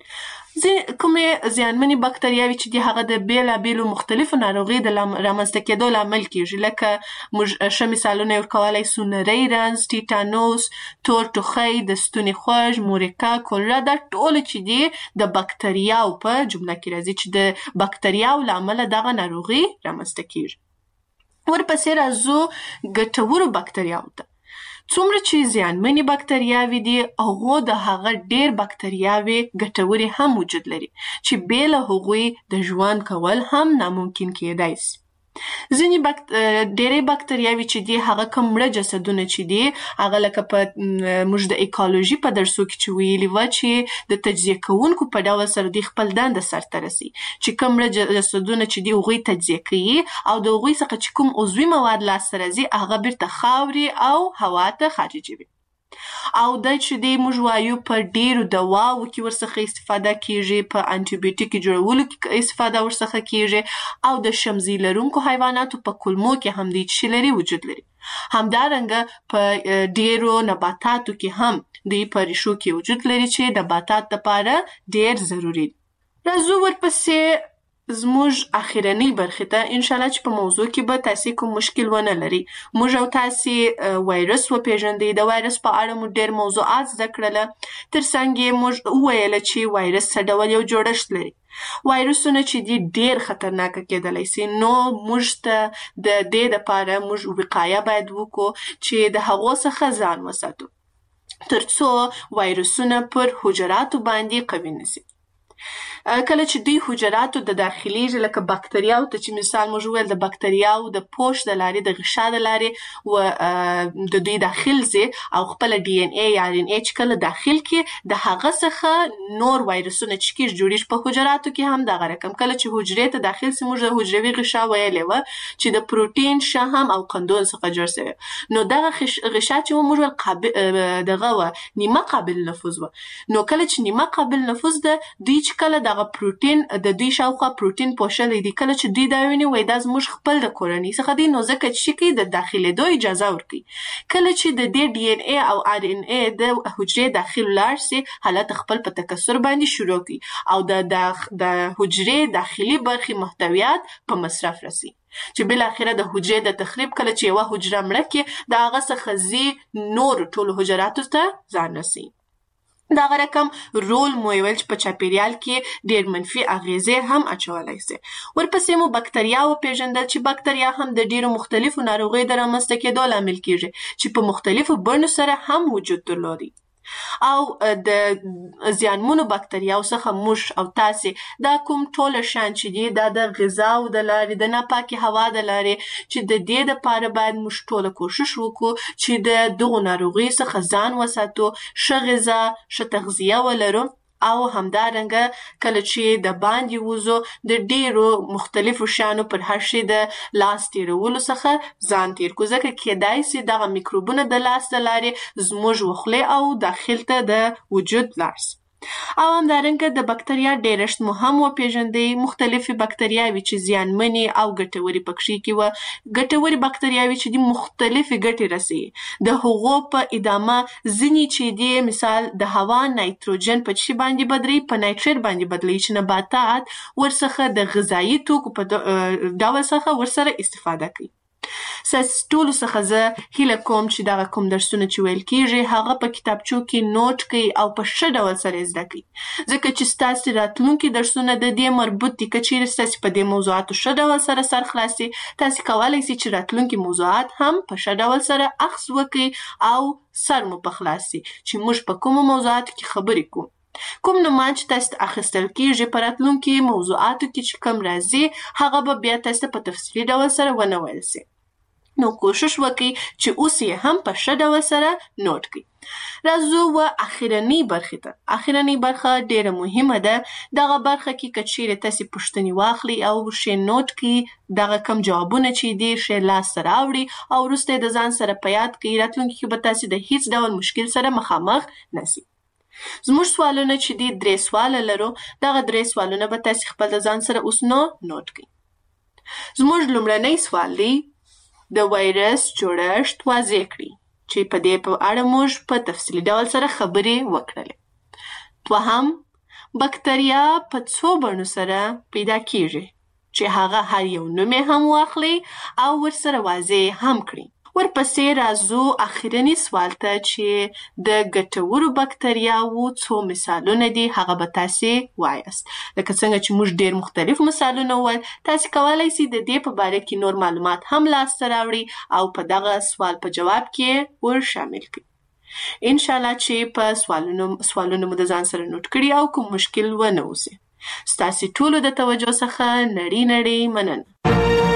کومې زیانمنې بکتریاوې چې دي هغه د بیلابیلو مختلفو ناروغیو د رامنځته کېدو لامل کېږي، لکه موږ ښه مثالونه یې ورکولی سو نری رنځ، ټیټانوس، تور ټوخی، د ستوني خوږ، مورکا، کولرا، دا ټول چې دي د بکتریاو په جمله کې راځي چې د بکتریاو له امله دغه ناروغي رامنځته کېږي. ورپسې راځو ګټورو بکتریاو ته. څومره چې زیانمنې بکتریاوې دي هغو د هغه ډېر بکتریاوې ګټورې هم وجود لري چې بې له هغوی د ژوند کول هم ناممکن کېدای سي. ځینې بکت... ډېرې بکتریاوې چې دي هغه کوم مړه جسدونه چې دي هغه لکه په موږ د ایکالوژي په درسو کې چې ویلي وه چې د تجزیه کوونکو په ډول سره دوی خپل دنده سرته رسوي، چې کوم مړه جسدونه چې دي هغوی تجزیه کوي او د هغوی څخه چې کوم عضوي مواد لاسته راځي هغه بیرته خاورې او هوا ته خارجوي. او دا چې دی موږ وایو په ډیرو دواو کې ورڅخه استفاده کیږي، په انټي بیوټیک جوړولو کې استفاده ورڅخه کیږي، او د شمزي لرونکو حیواناتو په کولمو کې هم دی چې لري وجود لري. همدارنګه په ډیرو نباتاتو کې هم دی په ریښو کې وجود لري چې نباتات لپاره ډیر ضروري دي. راځو ورپسې زموږ اخیرنۍ برخې ته انشاءالله چې په موضوع کې به تاسې کوم مشکل ونه لري. موږ او تاسې وایرس وپېژندئ، د وایرس په اړه مو ډېر موضوعات زده کړله، تر څنګ یې موږ وویله چې وایرس څه ډول یو جوړښت لري. وایرسونه چې دي ډېر خطرناکه کېدلی سي، نو موږ ته د دې دپاره موږ وقایه باید وکړو چې د هغو څخه ځان وساتو تر څو وایرسونه پر حجراتو باندې قوي نسي. کله چې دوی حجراتو د داخليږي لکه بکتریاو ته چې مثال موږ ویل د بکتریاو د پوش د لارې د غشا د لارې و د دوی داخل ځي او خپل ډي ان اي یا ار ان اي چې کله داخل کې د هغه څخه نور وایرسونه چې کېږي جوړیږي په حجراتو کې هم دغه رقم. کله چې حجرې ته داخل سي موږ د حجروي غشا ویلې وه چې د پروتین، شحم او قندون څخه جوړ سوی، نو دغه غشا چې موږ ویل قابل دغه وه نیمه قابل نفوذ وه. نو کله چې نیمه قابل نفوذ ده دوی چې کله دغه پروتین د دوی شاوخوا پروتین پوښلی دی، کله چې دوی دا ویني وایي دا زموږ خپل د کورنۍ څخه دی، نو ځکه چې کوي د داخلېدو اجازه ورکوي. کله چې د دې ډي ان اي او ار ان اي د حجرې داخل ولاړ سي حالت خپل په تکثر باندې شروع کوي او د د حجرې داخلي برخې محتویات په مصرف رسي چې بالاخره د حجرې د تخریب کله چې یوه حجره مړه کړي د هغه څخه ځي نور ټولو حجراتو ته ځان رسوي. دغه رقم رول مو ویل چې په چاپیریال کې ډېر منفي اغیزې هم اچولی سي. ورپسې مو بکتریا وپېژندل چې بکتریا هم د ډېرو مختلفو ناروغیو د رامنځته کېدو لامل کېږي چې په مختلفو بڼو سره هم وجود درلودي. او د زیانمنو بکتریاو څخه موږ او تاسې دا کوم ټوله شیان چې دي دا د غذاو د لارې د ناپاکې هوا د لارې چې د دې دپاره باید موږ ټوله کوشش وکړو چې د دغو ناروغیو څخه ځان وساتو، ښه غذا، ښه تغذیه ولرو او همدارنګه کله چې د باندې وځو د ډیرو مختلفو شیانو پر هر شي د لاس تیرولو څخه ځان تیر کو، ځکه کېدای شي دغه میکروبونه د لاس د لارې زموږ وخلې او داخل ته د وجود لاړ شي. او همدارنګه د بکتریا ډیرشت مو هم وپیژندئ. مختلفې بکتریاوې چې زیانمنې او ګټورې پکښې کې وه. ګټورې بکتریاوې چې دي مختلفې ګټې رسوي. د هغو په ادامه ځینې چې دي مثال د هوا نایتروجن په څه باندې بدلوي، په نایتریت باندې بدلوي چې نباتات ورڅخه د غذایي توکو په ډول څخه ورسره استفاده کوي. ساس ټولو څخه زه هیله کوم چې دغه کوم درسونه چې ویل کیږي هغه په کتابچو کې نوٹ کړئ او په ښه ډول سره زده کړئ، ځکه چې ستاسو راتلونکي درسونه د دې مربوط دي. که چیرې ستاسو په دې موضوعاتو ښه ډول سره سر خلاصي، تاسو کولی شئ چې راتلونکي موضوعات هم په ښه ډول سره اخذ وکړئ او سر مو په خلاص شي چې موږ په کومو موضوعاتو کې خبرې کوو. کوم نومان چې تاسو اخیستل کیږي په راتلونکي موضوعاتو کې چې کوم راځي هغه به بیا تاسو په تفصیلي ډول سره ونه ویل شي. نو کوشش وکړئ چې اوس یې هم په ښه ډول سره نوٹ کړئ. راځو و اخرنۍ برخې ته. اخرنۍ برخه ډیره مهمه ده. دغه برخه کې که چیرې تاسې پوښتنې واخلئ او ښې نوٹ کړئ، دغه کم جوابونه چې دي ښې لاس ته راوړئ او وروسته یې د ځان سره په یاد کړئ، راتلونکي کې به تاسې د هیڅ ډول مشکل سره مخامخ نشئ. زموږ سوالونه چې دي درې سواله لرو. دغه درې سوالونه به تاسې خپل د ځان سره اوس نو نوٹ کړئ. زموږ لومړنی سوال دی د وایرس جوړښت واضح کړئ، چې په دې په اړه موږ په تفصیلي ډول سره خبرې وکړلې. دوهم، بکتریا په څو بڼو سره پیدا کیږي، چې هغه هر یو نوم یې هم واخلئ او ورسره واضح هم کړئ. ورپسې راځو اخرني سوال ته چې د ګټورو بکتریاوو څو مثالونه دي هغه به تاسې وایاست. لکه څنګه چې موږ ډېر مختلف مثالونه وویل، تاسې کولی شئ د دې په باره کې نور معلومات هم لاسته راوړئ او په دغه سوال په جواب کې ور شامل کړئ. انشاءالله چې په سوالونو سوالونو مو د ځان سره نوٹ کړي او کوم مشکل ونه اوسي. ستاسې ټولو د توجه څخه نړۍ نړۍ مننه.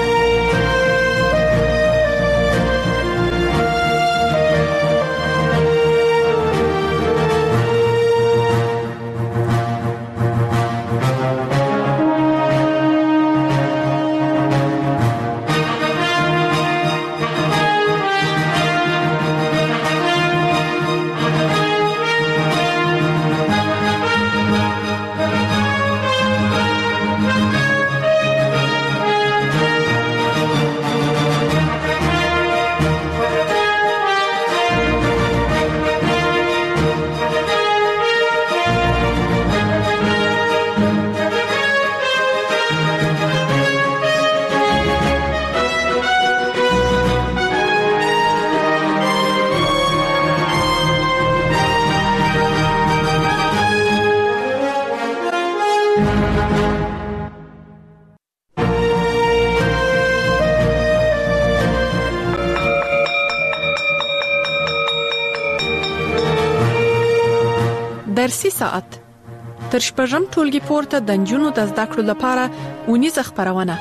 درسي ساعت تر شپږم ټولګي پورته د نجونو د زده کړو لپاره اونیزه خبرونه.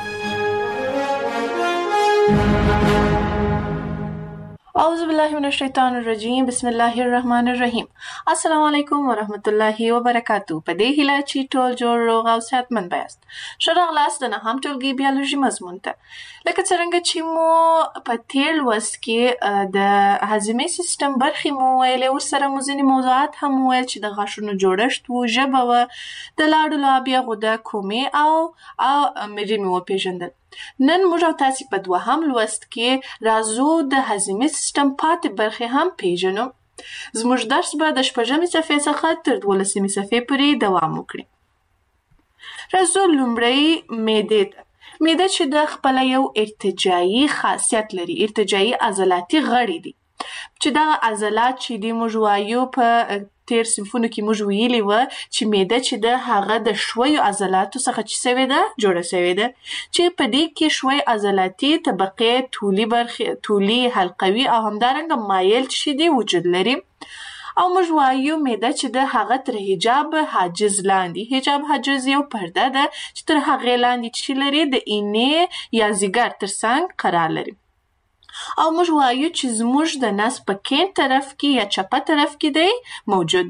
اعوذ بالله من الشیطان الرجیم، بسم الله الرحمن الرحیم. السلام علیکم ورحمت الله وبرکاتو. په دې هیله چې ټول جوړ روغ او صحتمند یاست. ښه راغلاست د نهم ټولګي بیولوژي مضمون ته. لکه څرنګه چې مو په تیر لوست کې د هاضمې سیستم برخې مو ویلې، ورسره مو ځینې موضوعات هم وویل چې د غاښونو جوړښت و، ژبه وه، د لاړو لابیا، غده، کومې او او مری مې وپېژندل. نن موږ او تاسې په دوهم لوست کې راځو د هاضمې سیستم پاتې برخې هم پیژنو. زموږ درس به د شپږمې صفحې څخه تر دولسمې صفحې پورې دوام وکړي. راځو لومړی معدې ته. معده چې د خپله یو ارتجاعي خاصیت لري، ارتجاعي عضلاتي غړي دي، چې دغه عضلات چې دي موږ وایو په تیر صنفونو کې موږ ویلي وه چې معده چې ده هغه د شویو عضلاتو څخه چې سوې ده جوړه سوې ده، چې په دې کې شوی عضلاتي طبقې، طولي برخې، طولي، حلقوي او همدارنګه مایل چې دي وجود لري. او موږ وایو معده چې ده هغه تر حجاب حاجز لاندې، حجاب حاجز یو پرده ده چې تر هغې لاندې چې لري د اینې یا ځیګر تر څنګ قرار لري. او موږ وایو چې زموږ د نس په کیڼ طرف کې یا چپه طرف کې دی موجود دی.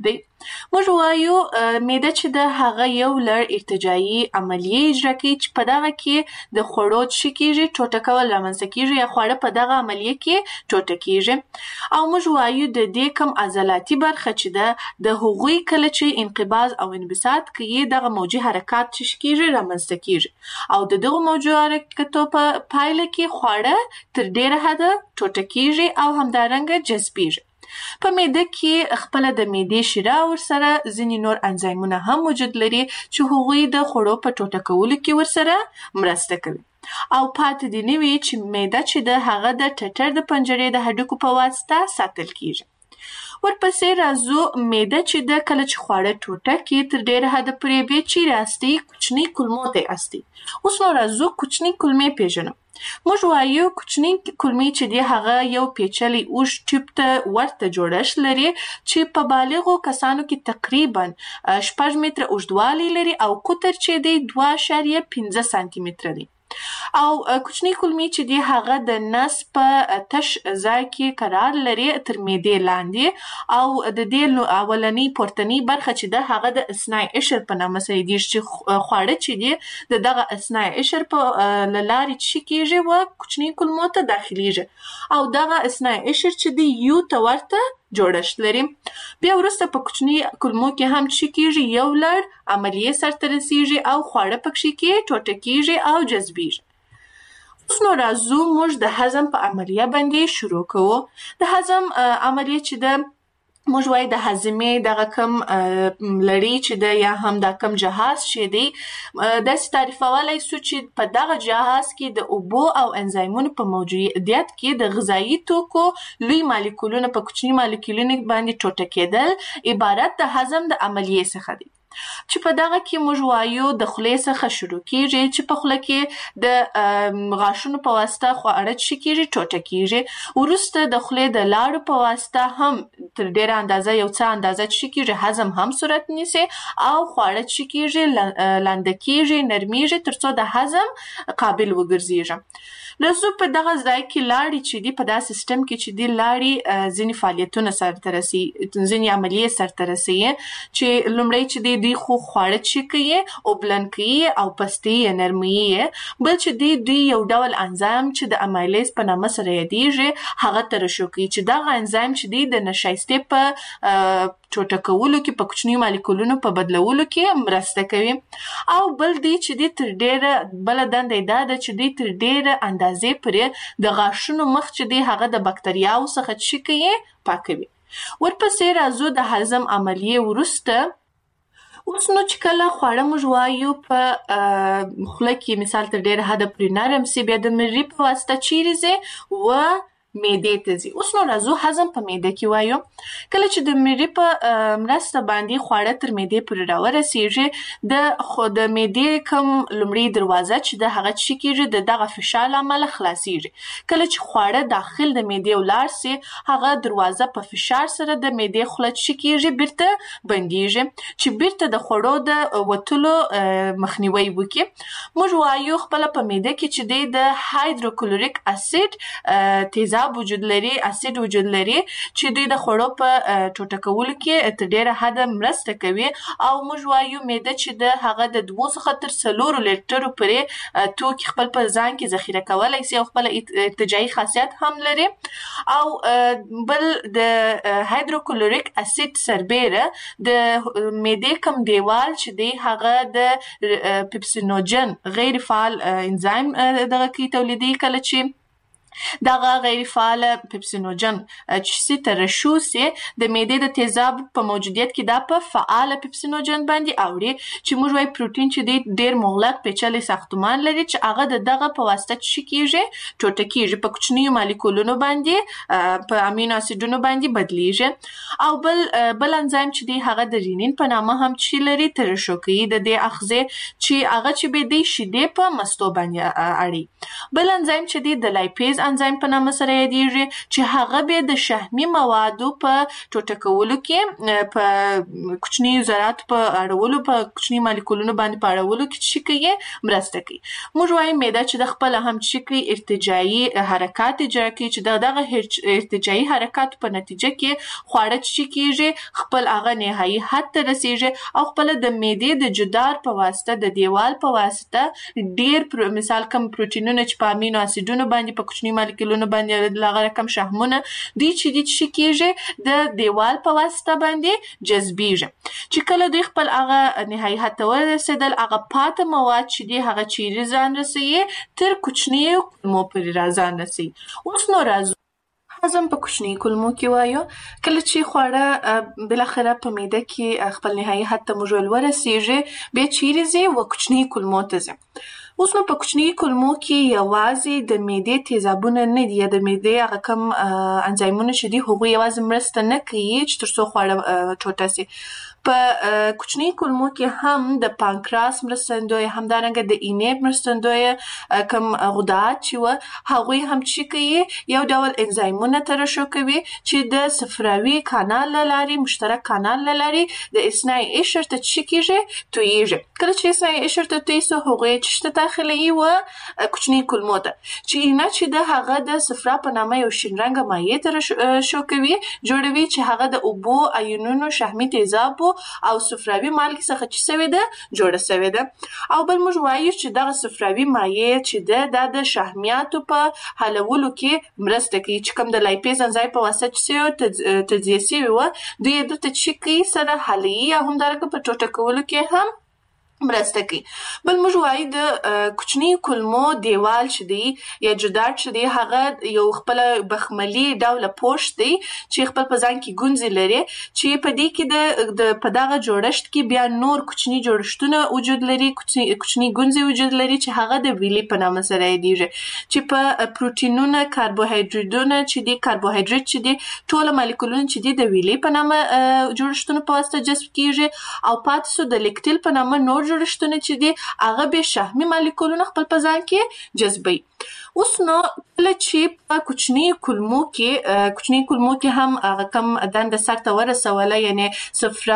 موږ وایو معده چې د هغه یو لړ ارتجاعي عملیې اجرا کوي چې په دغه کې د خوړو څه کېږي ټوټه کول رامنځته کېږي یا خواړه په دغه عملیې کې ټوټه کېږي. او موږ وایو د دې کوم عضلاتي برخه چې ده د هغوی کله چې انقباض او انبساط کوي دغه موجي حرکات چې کېږي رامنځته کېږي او د دغه موجي حرکتو په پایله کې خواړه تر ډېره حده ټوټه کېږي او همدارنګه جذبېږي. په معده کې خپله د معدې شیره ورسره ځینې نور انزایمونه هم موجود لري چې هغوی د خوړو په ټوټه کولو کې ورسره مرسته کوي. او پاتې دې نه وي چې معده چې د هغه د ټټر د پنجرې د هډوکو په واسطه ساتل کېږي. ورپسې راځو معده چې د کله چې خواړه ټوټه کې تر ډېره حده پورې بیا چیرې استي کوچني کولمو ته استي. اوس نو راځو کوچني کولمې پیژنو. موږ وایو کوچني کولمې چې دی هغه یو پیچلی اوږد ټیوب ته ورته جوړښت لري چې په بالغو کسانو کې تقریبا شپږ متره اوږدوالی لري او قطر چې دی دوه اعشاریه پنځه سانتي متره دی. او کوچني کولمې چې دی هغه د نس په تش ځای کې قرار لري تر معدې لاندې او د دې اولنی پورتنی برخه چې ده هغه د اثنای عشر په نامه سره یادیږي چې خواړه چې دی د دغه اثنای عشر په لارې چې کېږي و کوچني کولمو ته داخلیږي او دغه اثنای عشر چې دی یو ته ورته جوړښت لري. بیا وروسته په کوچني کولمو کې هم چې کېږي یو لړ عملیې سرته رسیږي او خواړه پکې کې ټوټه کېږي او جذبېږي. اوس نو راځو موږ د هضم په عملیه باندې شروع کوو. د هضم عملیه چې ده موږ وایو د هضمې دغه کم لړۍ چې ده یا هم دا کم جهاز چې دی داسې تعریفولی سو چې په دغه جهاز کې د اوبو او انزایمونو په موجودیت کې د غذایي توکو لوی مالیکولونه په کوچني مالیکولونو باندې ټوټه کېدل عبارت د هضم د عملیې څخه دی. چې په دغه کې موږ وایو د خولې څخه شروع کېږي چې په خوله کې د غاښونو په واسطه خواړه چې کېږي ټوټه کېږي. وروسته د خولې د لاړو په واسطه هم تر ډېره اندازه یو څه اندازه چې کېږي هضم هم صورت نیسي او خواړه چې کېږي لانده کېږي نرمیږي تر څو د هضم قابل وګرځېږي. راځو په دغه ځای کې لاړې چې دي په دا سیستم کې چې دي لاړې ځینې فعالیتونه سرته رسي ځینې عملیې سرته رسي چې لومړی چې دی دوی خو خواړه چې کوي اوبلن کوي او پستې یې نرموي. بل چې دی دوی یو ډول انزایم چې د امایلیز په نامه سره یادیږي هغه ترشح کوي چې دغه انزایم چې دی د نشایستې په ټوټه کولو کې په کوچنیو مالیکولونو په بدلولو کې مرسته کوي. او بل دی چې دی تر ډېره بله دنده یې دا ده چې دی تر ډېره اندازې پورې د غاښونو مخ چې دی هغه د بکتریاوو څخه چې کوي پاکوي. ورپسې راځو د هضم عملیې وروسته. اوس نو چې کله خواړه موږ وایو په خوله کې مثال تر ډېره حده پورې نرم سي بیا د مرۍ په واسطه چیرې ځي و معدې ته ځي. اوس نو راځو هضم په معده کې وایو. کله چې د مرۍ په مرسته باندې خواړه تر معدې پورې راورسېږي د خو د معدې کوم لومړۍ دروازه چې د هغه چې کېږي د دغه فشار له امله خلاصېږي. کله چې خواړه داخل د معدې ولاړ سي هغه دروازه په فشار سره د معدې خوله چې کېږي بیرته بندېږي چې بیرته د خوړو د وتلو مخنیوی وکړي. موږ وایو خپله په معده کې چې دی د هایدروکلوریک اسید تیزاب وجود لري اسید وجود لري چې دوی د خوړو په ټوټه کولو کې تر ډېره حده مرسته کوي. او موږ وایو معده چې د هغه د دوو څخه تر څلورو لیټرو پورې توکي خپل په ځان کې ذخیره کولی سي او خپل ارتجاعي خاصیت هم لري. او بل د هایدروکلوریک اسید سربیره د معدې کوم دیوال چې دی هغه د پیپسینوجن غیر فعال انزایم دغه کې تولیدي کله چې دغه غیر فعال پیپسینوجن چې سي ترشح سي د معدې د تیزاب په موجودیت کې دا په فعال پیپسینوجن باندې اوړي چې موږ وايي پروتین چې دی ډېر مغلق پیچلی ساختمان لري چې هغه د دغه په واسطه چې کېږي ټوټه کېږي په کوچنیو مالیکولونو باندې په امینو اسیدونو باندې بدلیږي. او بل بل انزایم چې دی هغه د رینین په نامه هم چې لري ترشح کوي د دې اغذیې چې هغه چې به دی شیدې په مستو باندې اړي. بل انزایم چې دی د لایپیز لایپیز انزایم په نامه سره یادېږي چې هغه به د شحمي موادو په ټوټه کولو کې په کوچني ذرات په اړولو په کوچني مالیکولونو باندې په اړولو کې چې کوي مرسته کوي. موږ وایو معده چې د خپل هم چې کوي ارتجاعي حرکات اجرا کوي چې دغه ارتجاعي حرکات په نتیجه کې خواړه چې کیږي خپل هغه نهایي حد ته رسیږي او خپل د معدې د جدار په واسطه د دیوال په واسطه ډیر مثال کم پروتینونه چې په امینو اسیدونو باندې په کوچني مالیکولونو باندې لغه رقم شحمونه دي چې دي چې کیږي د دیوال په واسطه باندې جذبیږي چې کله دوی خپل هغه نهایي حد ته ورسېدل هغه پاته مواد چې دي هغه چیرې ځان رسوي تر کوچني کولمو پورې راځان رسوي. اوس نو راځو هضم په کوچني کولمو کې وایو. کله چې خواړه بالاخره په معده کې خپل نهایي حد ته موږ ورسیږي بیا چیرې ځي و کوچني کولمو ته ځي. اوس نو په کوچني کولمو کې یوازې د معدې تیزابونه نه دي یا د معدې هغه کم انزایمونه چې دي هغوی یوازې مرسته نه کوي چې تر څو خواړه ټوټه سي. په کوچني کولمو کې هم د پانکراس مرستندوی همدارنګه د اینې مرستندوی کم غدات چې و هغوی هم چې کوي یو ډول انزایمونه ترشح کوي چې د صفراوي کانال له لارې مشترک کانال له لارې د اثناء قشر ته چې کیږي تویږي. کله چې اثناء قشر ته توی سو هغوی چې داخلي و کوچني کولمو ته چې نه چې د هغه د صفرا په نامه یو شین رنګه مایع ترشح کوي جوړوي چې هغه د اوبو آیونونو شحمي تیزابو او صفراوي مالګې څخه چې سوي ده جوړه سوي ده. او بل موږ وایو چې دغه صفراوي مایع چې ده د شحمیاتو په حلولو کې مرسته کوي چې کوم د لایپیز انزایم په واسطه چې تجزیه سوي و دوی دلته چې کوي سره حلوي او همدارنګه په ټوټه کولو کې هم مرسته کوي. بل موږ وایو د کوچني کولمو دیوال چې دی یا جدار چې دی هغه یو خپل بخملي ډوله پوښ دی چې خپل په ځان کې ګونځې لري چې په دې کې د په دغه جوړښت کې بیا نور کوچني جوړښتونه وجود لري کوچني کوچني ګونځې وجود لري چې هغه د ویلي په نامه سره یادېږي چې په پروتینونه کاربوهایډریټونه چې دی کاربوهایډریټ چې دی ټول مالیکولونه چې دی د ویلي په نامه جوړښتونو په واسطه جذب کیږي او پاتې سو د لیکټیل په نامه نور جوړښتونه چې دي هغه به شحمي مالیکولونه خپل په ځان کې جذبوي. اوس نو کله چې په کوچني کولمو کې کوچني کولمو کې هم هغه کم دنده سر ته ورسوله یعنی صفرا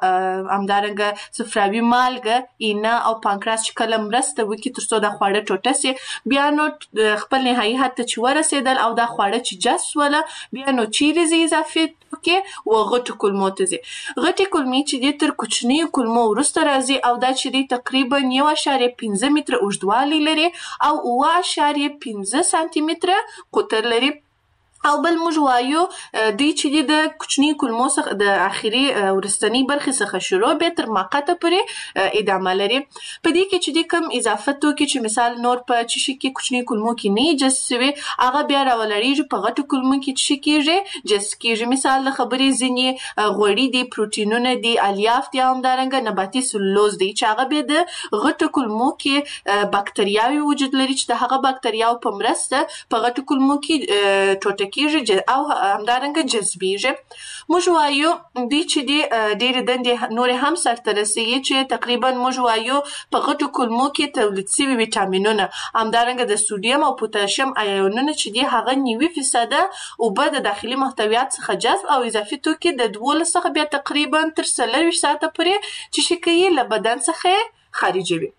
همدارنګه صفراوي مالګه اینه او پانکراس چې کله مرسته وکړي تر څو د خواړه ټوټه سي بیا نو خپل نهایي حد ته چې ورسېدل او دا خواړه چې جذب وله بیا نو چیرې ځي اضافي کې و غټو کولمو ته ځي. غټې کولمې چې دي تر کوچني کولمو وروسته راځي او دا چې دي تقریبا یو اعشاریه پنځه متره اوږدوالی لري او اوه اعشاریه پنځه سانتي متره قطر لري. او بل موږ وایو دوی چې دي د کوچني کولمو څخه د اخري ورستنی برخې څخه شروع به تر ماقته پورې ادامه لري. په دې کې چې دي کوم اضافه توکي چې مثال نور په چشي کې کوچني کولمو کې نه جذب شوي هغه بیا راولړيږي په غټو کولمو کې چې کېږي جذب کېږي. مثال د خبرې ځینې غوړي دي پروتینونه دي الیاف دي همدارنګه نباتي سلوز دي چې هغه به د غټو کولمو کې باکتریاوي وجود لري چې د هغه باکتریاو په مرسته په غټو کولمو کې ټوټه کیږي او همدارنګه جذبیږي. موږ وایو دوی چې دي ډېرې دندې نورې هم سرته رسوي چې تقریبا موږ وایو په غټو کولمو کې تولید شوي ویټامینونه همدارنګه د سودیم او پوتاشیم آیونونه چې دي هغه نوي فیصده اوبه د داخلي محتویات څخه جذب او اضافي توکي د دولس څخه بیا تقریبا تر څلوېښت ساعته پورې چې شي کوي له بدن څخه خارجوي.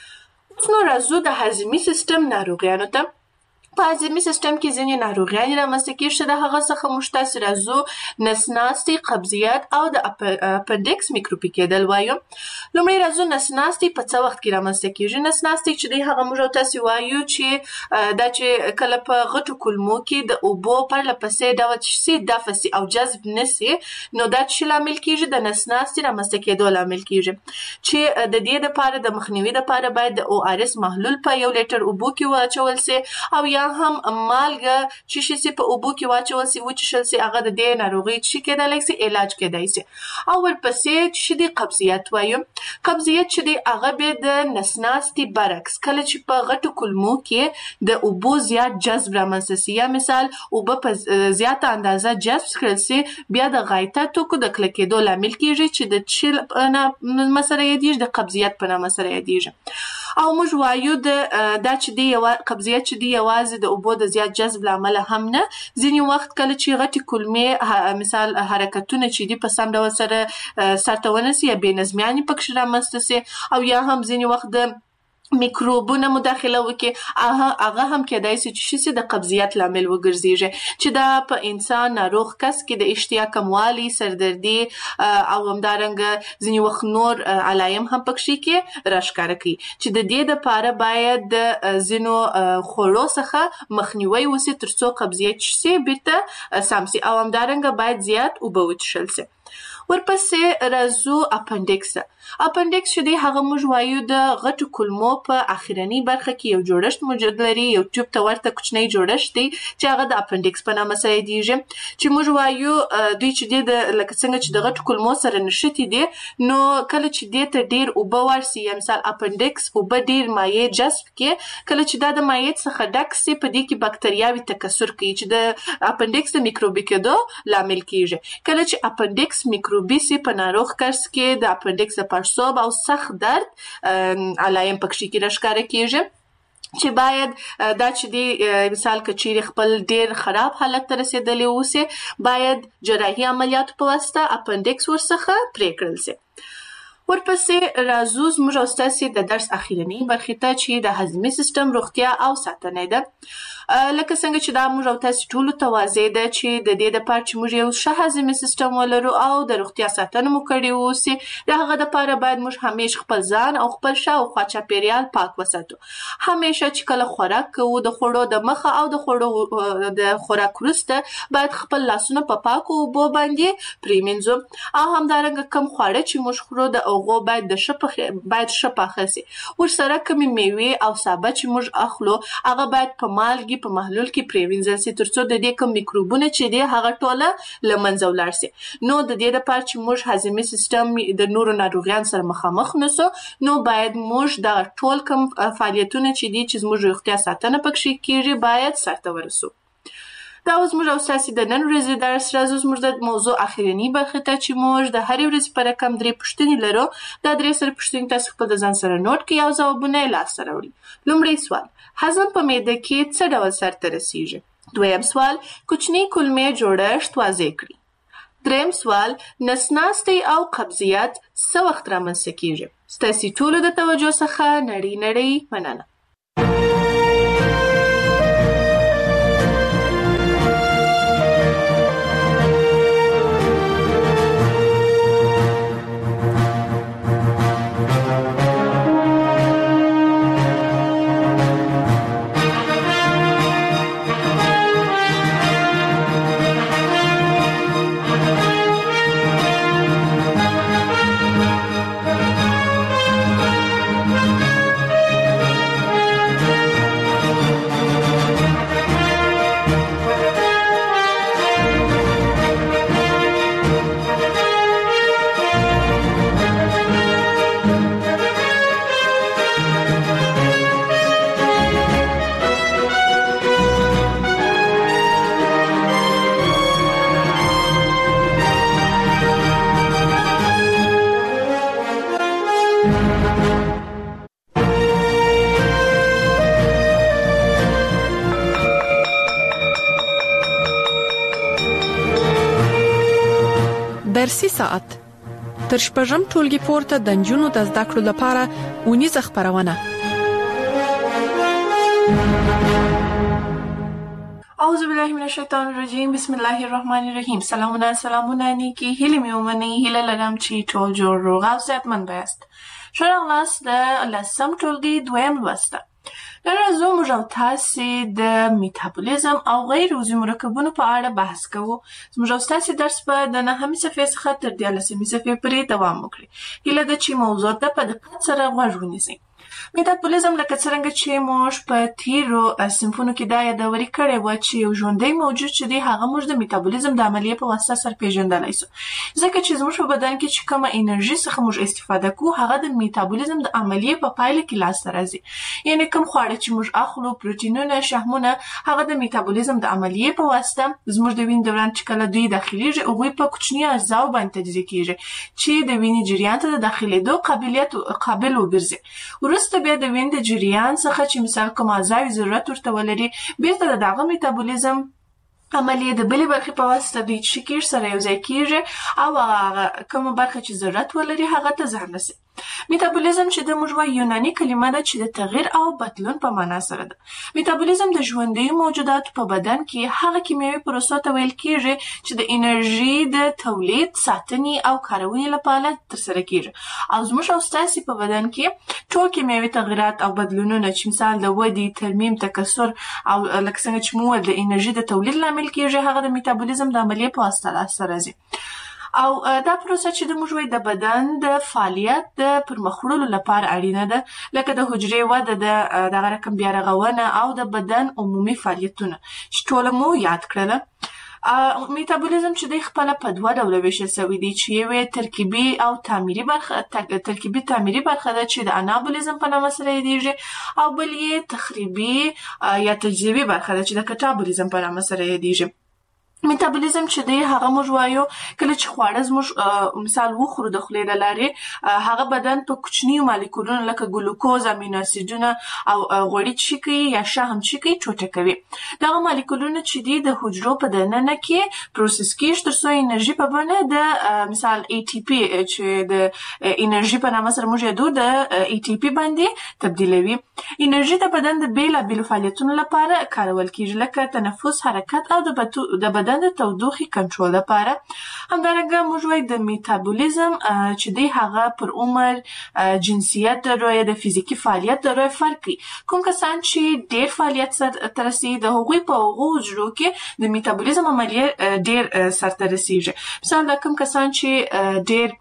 اوس نو راځو د هضمي سیستم ناروغیانو ته. په هضمي سیستم کې ځینې ناروغیانې رامنځته کېږي چې د هغه څخه موږ تاسې راځو نسناستي قبضیت او د اپنډکس میکروبي کېدل وایو. لومړی راځو نسناستي په څه وخت کې رامنځته کېږي. نسناستي چې دی هغه موږ تاسې وایو چې دا چې کله په غټو کولمو کې د اوبو پرله پسې ډول شي دفع سي او جذب نسي نو دا چې لامل کېږي د نسناستي رامنځته کېدو لامل کېږي چې د دې لپاره د مخنیوي لپاره باید د او ار اس محلول په یو لیټر اوبو کې واچول سي او یا هم مالګه چې شي په اوبو کې واچول سي وچشل سي هغه د دې ناروغي چې کېدای سي علاج کېدای سي. او ورپسې چې د قبضیت وایو. قبضیت چې دی هغه به د نسناستي برعکس کله چې په غټو کولمو کې د اوبو زیات جذب رامنځته سي یا مثال اوبه په زیاته اندازه جذب کړل سي بیا د غایطه توکو د کلکېدو لامل کېږي چې د چیل په نامه سره یادېږي د قبضیت په نامه سره یادېږي. او موږ وایو د دا چې دی یو قبضیت چې دی یوازې د اوبو د زیات جذب لامل هم نه، ځینې وخت کله چې غټي کلمې مثال حرکتونه چې دی په سم ډول سره سرته ونسي یا بې نظمیانې پکې رامنځته سي، او یا هم ځینې وخت د میکروبونه مداخله وکړي، هغه هم کېدای شي چې شي د قبضیت لامل وګرځيږي، چې دا په انسان ناروغ کس کې د اشتها کموالی، سردردي او همدارنګه ځینې وخت نور علایم هم پکې کې راښکاره کوي، چې د دې لپاره باید د ځینو خوړو څخه مخنیوي وشي ترڅو قبضیت شي بیرته سم شي، او همدارنګه باید زیات اوبه وڅښل شي. ورپسې راځو اپنډکس. اپنډکس چې دی هغه موږ وایو د غټو کولمو په اخرنی برخه کې یو جوړښت موجود لري، یو ټیوب ته ورته کوچنی جوړښت دی چې هغه د اپنډکس په نامه یادیږي، چې موږ وایو دوی چې دی د لکه څنګه چې د غټو کولمو سره نښتي دي، نو کله چې دی ته ډیر اوبه ورسي، یا مثال اپنډکس اوبه ډیر مایع جذب کړي، کله چې دا د مایع څخه ډک سي په دې کې باکتریاوي تکثر کوي چې د اپنډکس د میکروبي کېدو لامل کیږي. کله چې اپنډکس میکروبي سي په ناروغ کس کې د اپنډکس د پړسوب او سخت درد علایم پکې کې راښکاره کیږي، چې باید دا چې دی مثال کچیر خپل ډیر خراب حالت ته رسیدلی اوسي، باید جراحي عملیات په واسطه اپنډکس ورڅخه پرې کړل شي. ورپسې راځو زموږ او ستاسې د درس اخیرنۍ برخې ته چې د هضمي سیستم روغتیا او ساتنه ده. لکه څنګه چې دا موږ او تاسو ټولو ته واضح ده چې د دې لپاره چې موږ یو ښه هضمي سیستم ولرو او د روغتیا ساتنه مو کړې اوسي، د هغه لپاره باید موږ همیشه خپل ځان او خپل شاوخوا چاپیریال پاک وساتو. همیشه چې کله خوراک کوو د خوړو د مخه او د خوړو د خوراک وروسته باید خپل لاسونه په پاکو اوبو باندې پریمنځو، او همدارنګه کم خواړه چې موږ خورو د هغو باید د ښه باید ښه پاخه سي. ورسره کومې میوې او سابه چې موږ اخلو هغه باید په مالګې په محلول کې پریوینځل سي ترڅو د دې کوم میکروبونه چې دی هغه ټوله له منځه ولاړ سي. نو د دې لپاره چې موږ هضمي سیستم د نورو ناروغیانو سره مخامخ نسو، نو باید موږ د ټول کوم فعالیتونه چې دي چې زموږ روغتیا ساتنه پکې کیږي باید سرته ورسو. دا اوس موږ او ستاسې د نن ورځې درس راځو زموږ د موضوع اخرنۍ برخې ته چې موږ د هرې ورځې په رقم درې پوښتنې لرو. دا درې سره پوښتنې تاسو خپل د ځان سره نوټ کړئ او ځوابونه یې لاسته راوړئ. لومړی سوال: هضم په معده کې څه ډول سرته رسیږي؟ دویم سوال: کوچنۍ کولمې جوړښت واضح کړئ. دریم سوال: نسناستي او قبضیت څه وخت رامنځته کیږي؟ ستاسې ټولو د توجه څخه نړۍ نړۍ مننه. درسي ساعت تر شپږم ټولګي پورته د نجونو د زده کړو لپاره اونیزه خبرونه. اعوذ بالله من الشیطان الرجیم، بسم الله الرحمن الرحیم. سلامونه سلامونه نیکی هیله مې ومنئ. هیله لرم چې ټول جوړ روغ او صحتمند یاست. ښه راغلاست د لسم ټولګي دویم لوست ته. نن راځو موږ او تاسې د میتابولیزم او غیر عضوي مرکبونو په اړه بحث کوو. زموږ او ستاسې درس به د نهمې صفحې څخه تر دیارلسمې صفحې پورې دوام وکړي. هیله ده چې موضوع ته په دقت سره غوږ ونیسئ. میتابولیزم لکه څرنګه چې موږ په تیرو صنفونو کې دا یادوري کړې وه چې یو ژوندی موجود چې دی هغه موږ د میتابولیزم د عملیې په واسطه سرپېژندلی سو، ځکه چې زموږ په بدن کې چې کومه انرژي څخه موږ استفاده کوو هغه د میتابولیزم د عملیې په پایله کې لاسته راځي. یعنې کوم خواړه چې موږ اخلو، پروټینونه، شحمونه، هغه د میتابولیزم د عملیې په واسطه زموږ د وینې دوران چې کله دوی داخليږي هغوی په کوچني اجزاو باندې تجزیه کیږي چې د وینې جریان ته د داخلېدو قابلیت قابل وګرځي. ورسته بیا د وینې د جریان څخه چې مثال کوم اعضاء ضرورت ورته ولري بیرته د دغه میتابولیزم عملیه د بلې برخې په واسطه دوی چې کېږي سره یو ځای کېږي او هغه کومه برخه چې ضرورت ولري هغه ته ځان رسي. میتابولیزم چې د موږ وایو یوناني کلمه ده چې د تغییر او بدلون په معنا سره ده. میتابولیزم د ژوندي موجوداتو په بدن کې هغه کیمیاوي پروسو ته ویل کېږي چې د انرژي د تولید، ساتنې او کارونې لپاره ترسره کېږي او زموږ او ستاسې په بدن کې ټول کیمیاوي تغییرات او بدلونونه چې مثال د ودې، ترمیم، تکثر او لکه څنګه چې مو د انرژي د تولید لامل کېږي هغه د میتابولیزم د عملیې په واسطه لاسته راځي. او دا پروسه چې د موږ وایي د بدن د فعالیت د پرمخ وړلو لپاره اړینه ده، لکه د حجرې وده، د دغه رقم بیا رغونه او د بدن عمومي فعالیتونه چې ټوله مو یاد کړله. میتابولیزم چې د خپل په دوه ډوله ویشل شوی دی چې یو ترکیبي او تعمیري برخه ترکیبي تعمیري برخه ده چې د انابولیزم په نامه سره یادیږي او بل یې تخریبي یا تجزیوي برخه ده چې د کټابولیزم په نامه سره یادیږي. میتابولیزم چې دی هغه موږ وایو کله چې خواړه زموږ مثال وخورو د خولې له لارې هغه بدن په کوچنیو مالیکولونو لکه ګلوکوز، امینو اسیدونه او غوړي چې کوي یا شحم چې کوي ټوټه کوي. دغه مالیکولونه چې دی د حجرو په دننه کې پروسس کېږي تر څو انرژي په بڼه د مثال ای ټي پی چې د انرژي په نامه سره موږ یادو د ای ټي پی باندې تبدیلوي. انرژي د بدن د بیلابیلو فعالیتونو لپاره کارول کېږي لکه تنفس، حرکت او د بدن د تودوخې کنټرول لپاره. همدارنګه موږ وایو د میتابولیزم چې دی هغه پر عمر، جنسیت د رویه، د فزیکي فعالیت د رویه فرق کوي. کوم کسان چې ډیر فعالیت سرته رسي د هغوی په هغو حجرو کې د میتابولیزم عملیه ډیر سرته رسیږي. مثال دا کوم کسان چې ډیر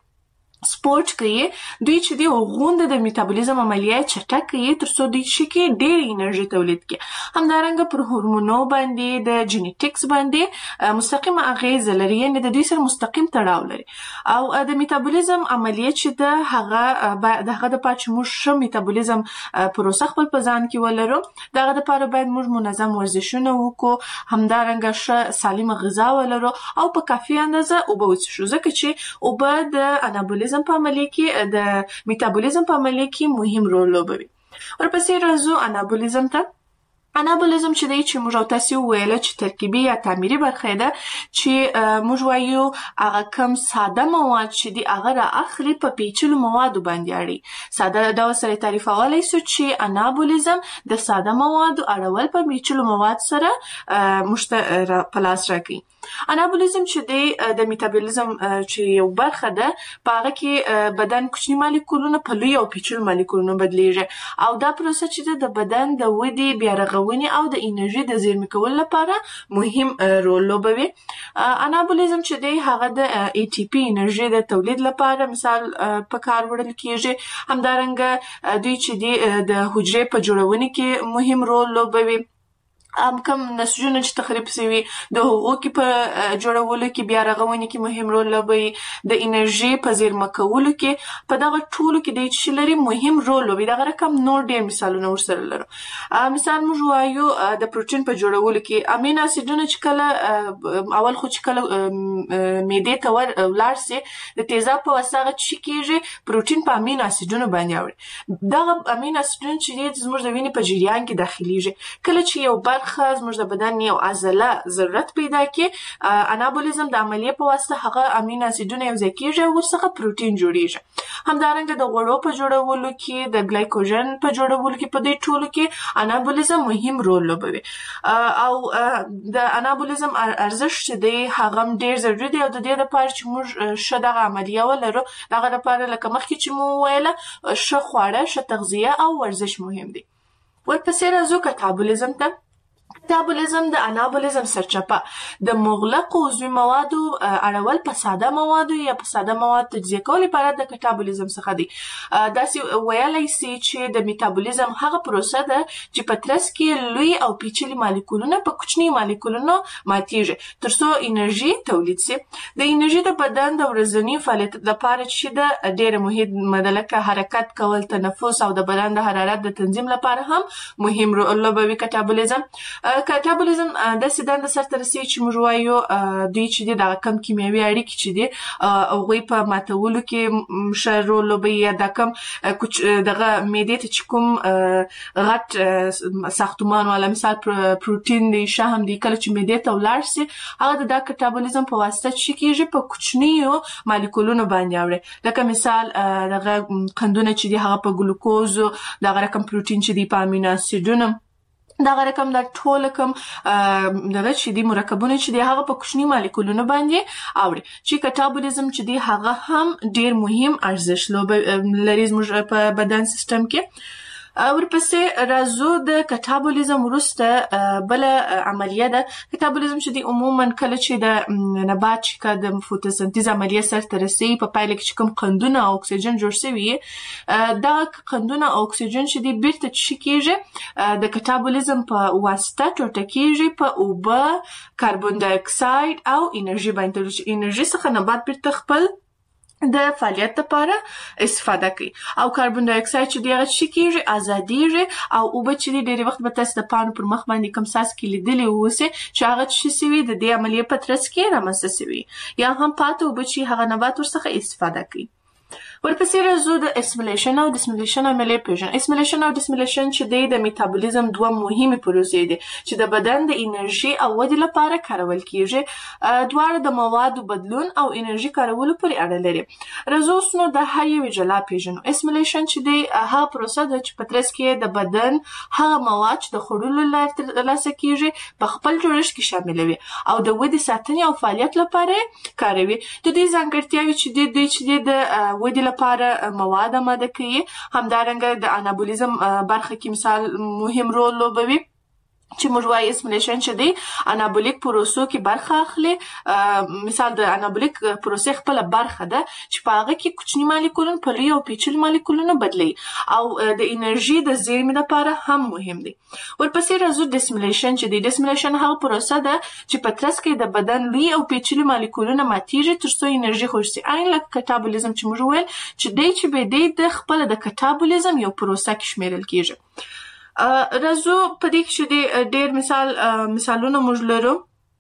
سپورت کوي دوی چې دی غونډه د میتابولیزم عملیه چټک کوي تر څو دوی چې کې ډېر انرژي تولید کړي. همدارنګه پر هورمونو باندې د جینیټکس باندې مستقیمه اغیزه لري، یعنې د دوی سره مستقیم تړاو لري. او د میتابولیزم عملیه چې ده هغه د هغه د پاره چې موږ ښه میتابولیزم پروسه خپل په ځان کې ولرو دغه دپاره باید موږ منظم ورزشونه وکړو، همدارنګه ښه سالمه غذا ولرو او په کافي اندازه اوبه وڅښو، ځکه چې اوبه د انابولیزم په عملیه کې د میتابولیزم په عملیه کې مهم رول لوبوي. ورپسې راځو انابولیزم ته. انابولیزم چې دی چې موږ او تاسې وویله چې ترکیبي یا تعمیري برخه ده چې موږ وایو هغه کم ساده مواد چې دی هغه را اخلي په پیچلو موادو باندې اړي. ساده ډول سره تعریفولی سو چې انابولیزم د ساده موادو اړول په پیچلو مواد سره موږ ته په لاس راکوي. انابولیزم چې دی د میتابولیزم چې یو برخه ده په هغه کې بدن کوچني مالیکولونه په لوی او پیچلو مالیکولونو بدلیږي او دا پروسه چې ده د بدن د ودې، بیا رغونې او د انرژي د زیرمې کولو لپاره مهم رول لوبوي. انابولیزم چې دی هغه د ای ټي پی انرژي د تولید لپاره مثال په کار وړل کېږي. همدارنګه دوی چې دی د حجرې په جوړونې کې مهم رول لوبوي. ام کم نسجونه چې تخریب شوي د هغو کې په جوړولو کې، بیا رغونې کې مهم رول لوبوي. د انرژي په زیرمه کولو کې په دغه ټولو کې دی چې لري مهم رول لوبوي. دغه رقم نور ډېر مثالونه ورسره لرو. مثال موږ وایو د پروټین په جوړولو کې امینو اسیدونه چې کله اول خو چې کله معدې ته ولاړ سي د تیزاب په واسطه هغه چې کېږي پروټین په امینو اسیدونو باندې اوړي. دغه امینو اسیدونه چې دي زموږ د وینې په جریان کې داخلیږي. کله چې یو برخه زموږ د بدن یو عضله ضرورت پیدا کړي انابولیزم د عملیې په واسطه هغه امینو اسیدونه یو ځای کېږي او ورڅخه پروټین جوړیږي. همدارنګه د غوړو په جوړولو کې، د ګلایکوجن په جوړولو کې، په دې ټولو کې انابولیزم مهم رول لوبوي. او د انابولیزم ارزښت چې دی هغه هم ډېر ضروري دی او د دې لپاره چې موږ ښه دغه عملیه ولرو دغه لپاره لکه مخکې چې مو وویله ښه خواړه، ښه تغذیه او ورزش مهم دی. ورپسې راځو کټابولیزم ته. کټابولیزم د انابولیزم سرچپه د مغلقو عضوي موادو اړول په ساده موادو یا په ساده مواد تجزیه کول عبارت د کټابولیزم څخه دی. داسې ویلی سي چې د میتابولیزم هغه پروسه ده چې په ترڅ کې لوی او پیچلي مالیکولونه په کوچني مالیکولونو ماتیږي تر څو انرژي تولید سي. د انرژي د بدن د ورځني فعالیت لپاره چې ده ډېره مهمه ده، لکه حرکت کول، تنفس او د بدن د حرارت د تنظیم لپاره هم مهم رول لوبوي کټابولیزم. کټابولیزم د سیدان د سرته رسي چې موږ وایو دوی چې د کم کیمیاوي اړیکې چې دي او غوي په ماتولو کې ښه رول لوبوي یا د کم دغه معدې ته چې کوم غټ ساختمان والا مثال پروتین دی شحم دی کله چې معدې ته ولاړ شي هغه د کټابولیزم په واسطه چې کېږي په کوچنیو مالیکولونو باندې اوړي لکه مثال دغه قندونه چې دي هغه په ګلوکوز دغه رقم پروتین چې دي په امینو اسیدونو دا رقم د ټول کوم دغه چې دی مرکبونه چې دی هغه په کوچني مالیکولونو باندې اوړي چې کټابولیزم چې دی هغه هم ډیر مهم ارزښت لري زموږ په بدن سیستم کې ورپسې راځو د کټابولیزم وروسته بل عملیه ده کټابولیزم چې دی عموما کله چې د نبات چې د فوتوسنتیز عملیه سرته رسي په پایله کې چې کوم قندونه او اکسیجن جوړ شوي دا قندونه او اکسیجن چې دی بیرته چې کېږي د کټابولیزم په واسطه ټوټه کېږي په اوبه کاربن ډای اکساید او انرژي باندې انرژي څخه نبات بیرته خپل د فعالیت لپاره استفاده کوي او کاربن ډای اکساید چې دی هغه چې کېږي ازاديږي او اوبه چې ډېری وخت به تاسو د پانو پر مخ باندې کوم ساس کې لیدلی ووسه چې هغه چې سوي د دې عملیې په ترڅ کې رامنځته سوي یا هم پاتې اوبه چې هغه نبات ورڅخه استفاده کوي ورپسې راځو د اسمیلیشن او ډسمیلیشن عملیې پیژن اسمیلیشن او ډسمیلیشن چې د میتابولیزم دوه مهمه پروسې دي چې د بدن د انرژي او ودې لپاره کارول کیږي دواړه د موادو بدلون او انرژي کارولو پورې اړه لري راځو نو د هر یو جلا پیژنو اسمیلیشن چې دی هغه پروسه ده چې په ترڅ کې د بدن هغه مواد چې د خورولو لپاره ترلاسه کیږي په خپل جوړښت کې شاملوي او د ودې ساتنې او فعالیت لپاره کاروي د دې ځانګړتیاوې چې د دې چې د ودې لپاره مواد آماده کوي همدارنګه د انابولیزم برخه کې مثال مهم رول لوبوي چې موږ وايي اسمیلیشن چې دی انابولیک پروسو کې برخه اخلي مثال د انابولیک پروسې خپل برخه ده چې په هغه کې کوچني مالیکولونه په لوی او پیچلي مالیکولونه بدلي او د انرژي د زیرمې لپاره هم مهم دي ورپسې راځو ډسمیلیشن چې دی ډسمیلیشن هغه پروسه ده چې په ترڅ کې د بدن لوی او پیچلي مالیکولونه ماتیږي ترڅو انرژي خرج شي عین لکه کټابولیزم چې موږ ویل چې دی چې به دی د خپل د کټابولیزم یو پروسه کې شمیرل کیږي راځو په دې کې چې ډېر مثال مثالونه موږ لرو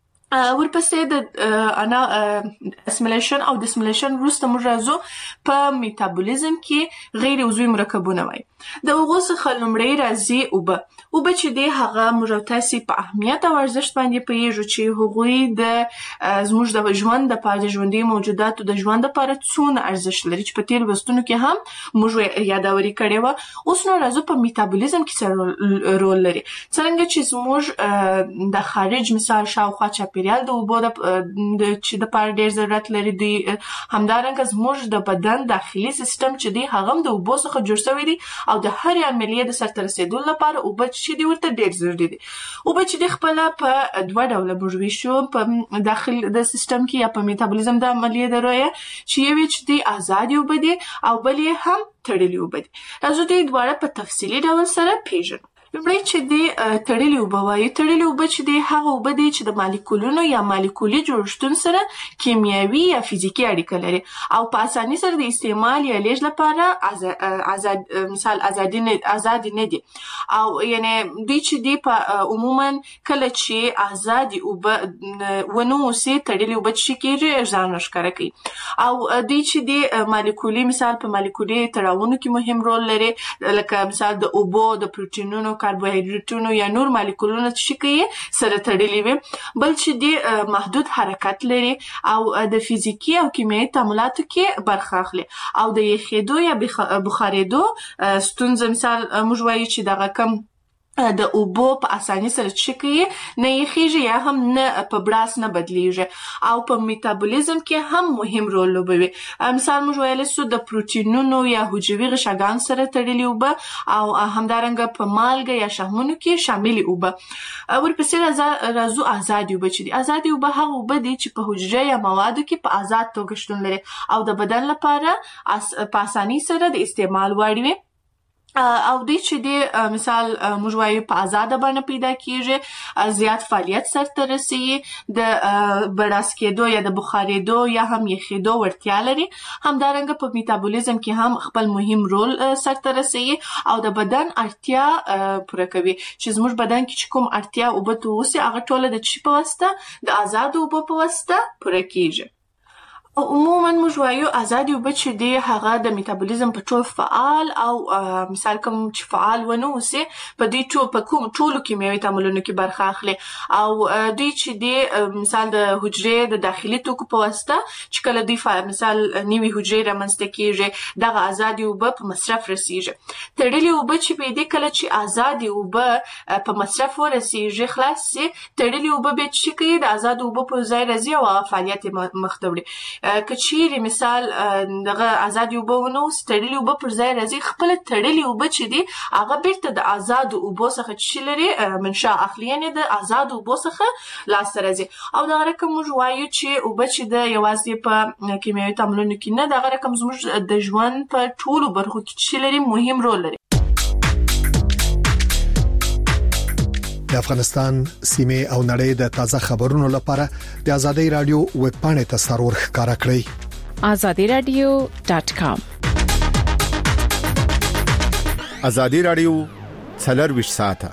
ورپسې د انا اسمیلیشن او ډسمیلیشن وروسته موږ راځو په میتابولیزم کې غیر عضوي مرکبونه وایي د هغو څخه لومړی راځي اوبه اوبه چې دی هغه موږ تاسو په اهمیت او ارزښت باندې پوهیږو چې هغوی د زموږ د ژوند د پاره ژوندي موجوداتو د ژوند لپاره څونه ارزښت لري چې په تیر وختونو کې هم موږ یادوري کړې و اوس نو راځو په میتابولیزم کې څه رول لري څنګه چې زموږ د خارج مثال شاوخوا چاپیریال د اوبو د چې د پاره ډېر ضرورت لري دی همدارنګه زموږ د بدن داخلي سیستم چې دی هغه د اوبو څخه جوړ شوی دی او د هر عملیې د سرته رسیدو لپاره اوبه چې دی ورته ډېر ضروري دي اوبه چې دی خپل په دوه ډوله موږ ویشو په داخل د سیستم کې یا په میتابولیزم د عملیې د رویه چې یو چې دی آزاد اوبه دي او بل یې هم تړلې اوبه دي راځو دې دواړه په تفصیلي ډول سره پیژنو لومړی چې دی تړلې اوبه وایي تړلې اوبه چې دی هغه اوبه دي چې د مالیکولونو یا مالیکولي جوړښتونو سره کیمیاوي یا فزیکي اړیکه لري او په اساني سره د استعمال یا لیږد لپاره آزاد مثال ازادي نه آزاد نه دي او یعنی دوی چې دی په عموما کله چې آزادي اوبه ونه اوسي تړلې اوبه چې کېږي ځان ښکاره کوي او دوی چې دی مالیکولي مثال په مالیکولي تړاوونو کې مهم رول لري لکه مثال د اوبو د پروتینونو کاربوهایډریټونو یا نور مالیکولونه چې کوي سره تړلي وي بل چې دی محدود حرکت لري او د فزیکی او کیمیاوي تعاملاتو کې برخه اخلي او د یخېدو یا بخارېدو ستونزه مثال موږ وایو چې دغه کم د اوبو په اساني سره چې کوي نه یخېږي یا هم نه په براس نه بدلیږي او په میتابولیزم کې هم مهم رول لوبوي مثال موږ ویلی سو د پروتینونو یا حجروي غشاګانو سره تړلي اوبه او همدارنګه په مالګه یا شحمونو کې شاملې اوبه ورپسې راځو ازادي اوبه چې دي ازادي اوبه هغه اوبه دي چې په حجره یا موادو کې په آزاد توګه شتون لري او د بدن لپاره په اساني سره د استعمال وړ وي او د چې د مثال موږ وایو په آزاد باندې پیدا کیږي، زیات فعالیت سره رسي، د بډاس کېدو یا د بخارېدو یا هم یخېدو وړتیا لري. همدارنګه په میټابولیزم کې هم خپل مهم رول سره رسي او د بدن اړتیا پوره کوي. چې زموږ بدن کې چې کوم اړتیا اوبه ته اوسي هغه ټوله د چی په واسطه د آزاد اوبو په واسطه پوره کیږي. عموما موږ وایو آزادي اوبه چې دی هغه د میټابولیزم په ټول فعال او مثال کوم چې فعال ونه اوسي په دې ټول په کوم ټولو کیمیاوي تعاملونو کې برخه اخلي او دوی چې دی مثال د حجرې د داخلي توکو په واسطه چې کله دوی مثال نوي حجرې رامنځته کیږي دغه آزادي اوبه په مصرف رسیږي. تړلې اوبه چې په دې کله چې آزادي اوبه په مصرف ورسیږي خلاص سي، تړلې اوبه به چې کوي د آزاد اوبه په ځای راځي او فعالیت مخ ته وړي. کچېری مثال دغه آزادي اوبه ونه ستړلې اوبه پر ځای راځي، خپل تړلې اوبه چې دي هغه بیرته د آزاد اوبو څخه چې لري منشأ اخلي، یعنی د آزاد اوبو څخه لاس راځي. او دغه رقم موږ وایو چې اوبه چې د یوازې په کیمیاوي تعاملونو کې نه، دغه رقم زموږ د ژوند په ټولو برخو کې چې لري مهم رول لري. د افغانستان سیمه او نړۍ د تازه خبرونو لپاره د آزادۍ رادیو ویب پاڼې ته سرور ښکارا کړئ azadi radio dot com. آزادۍ رادیو څلور ویشت ساعته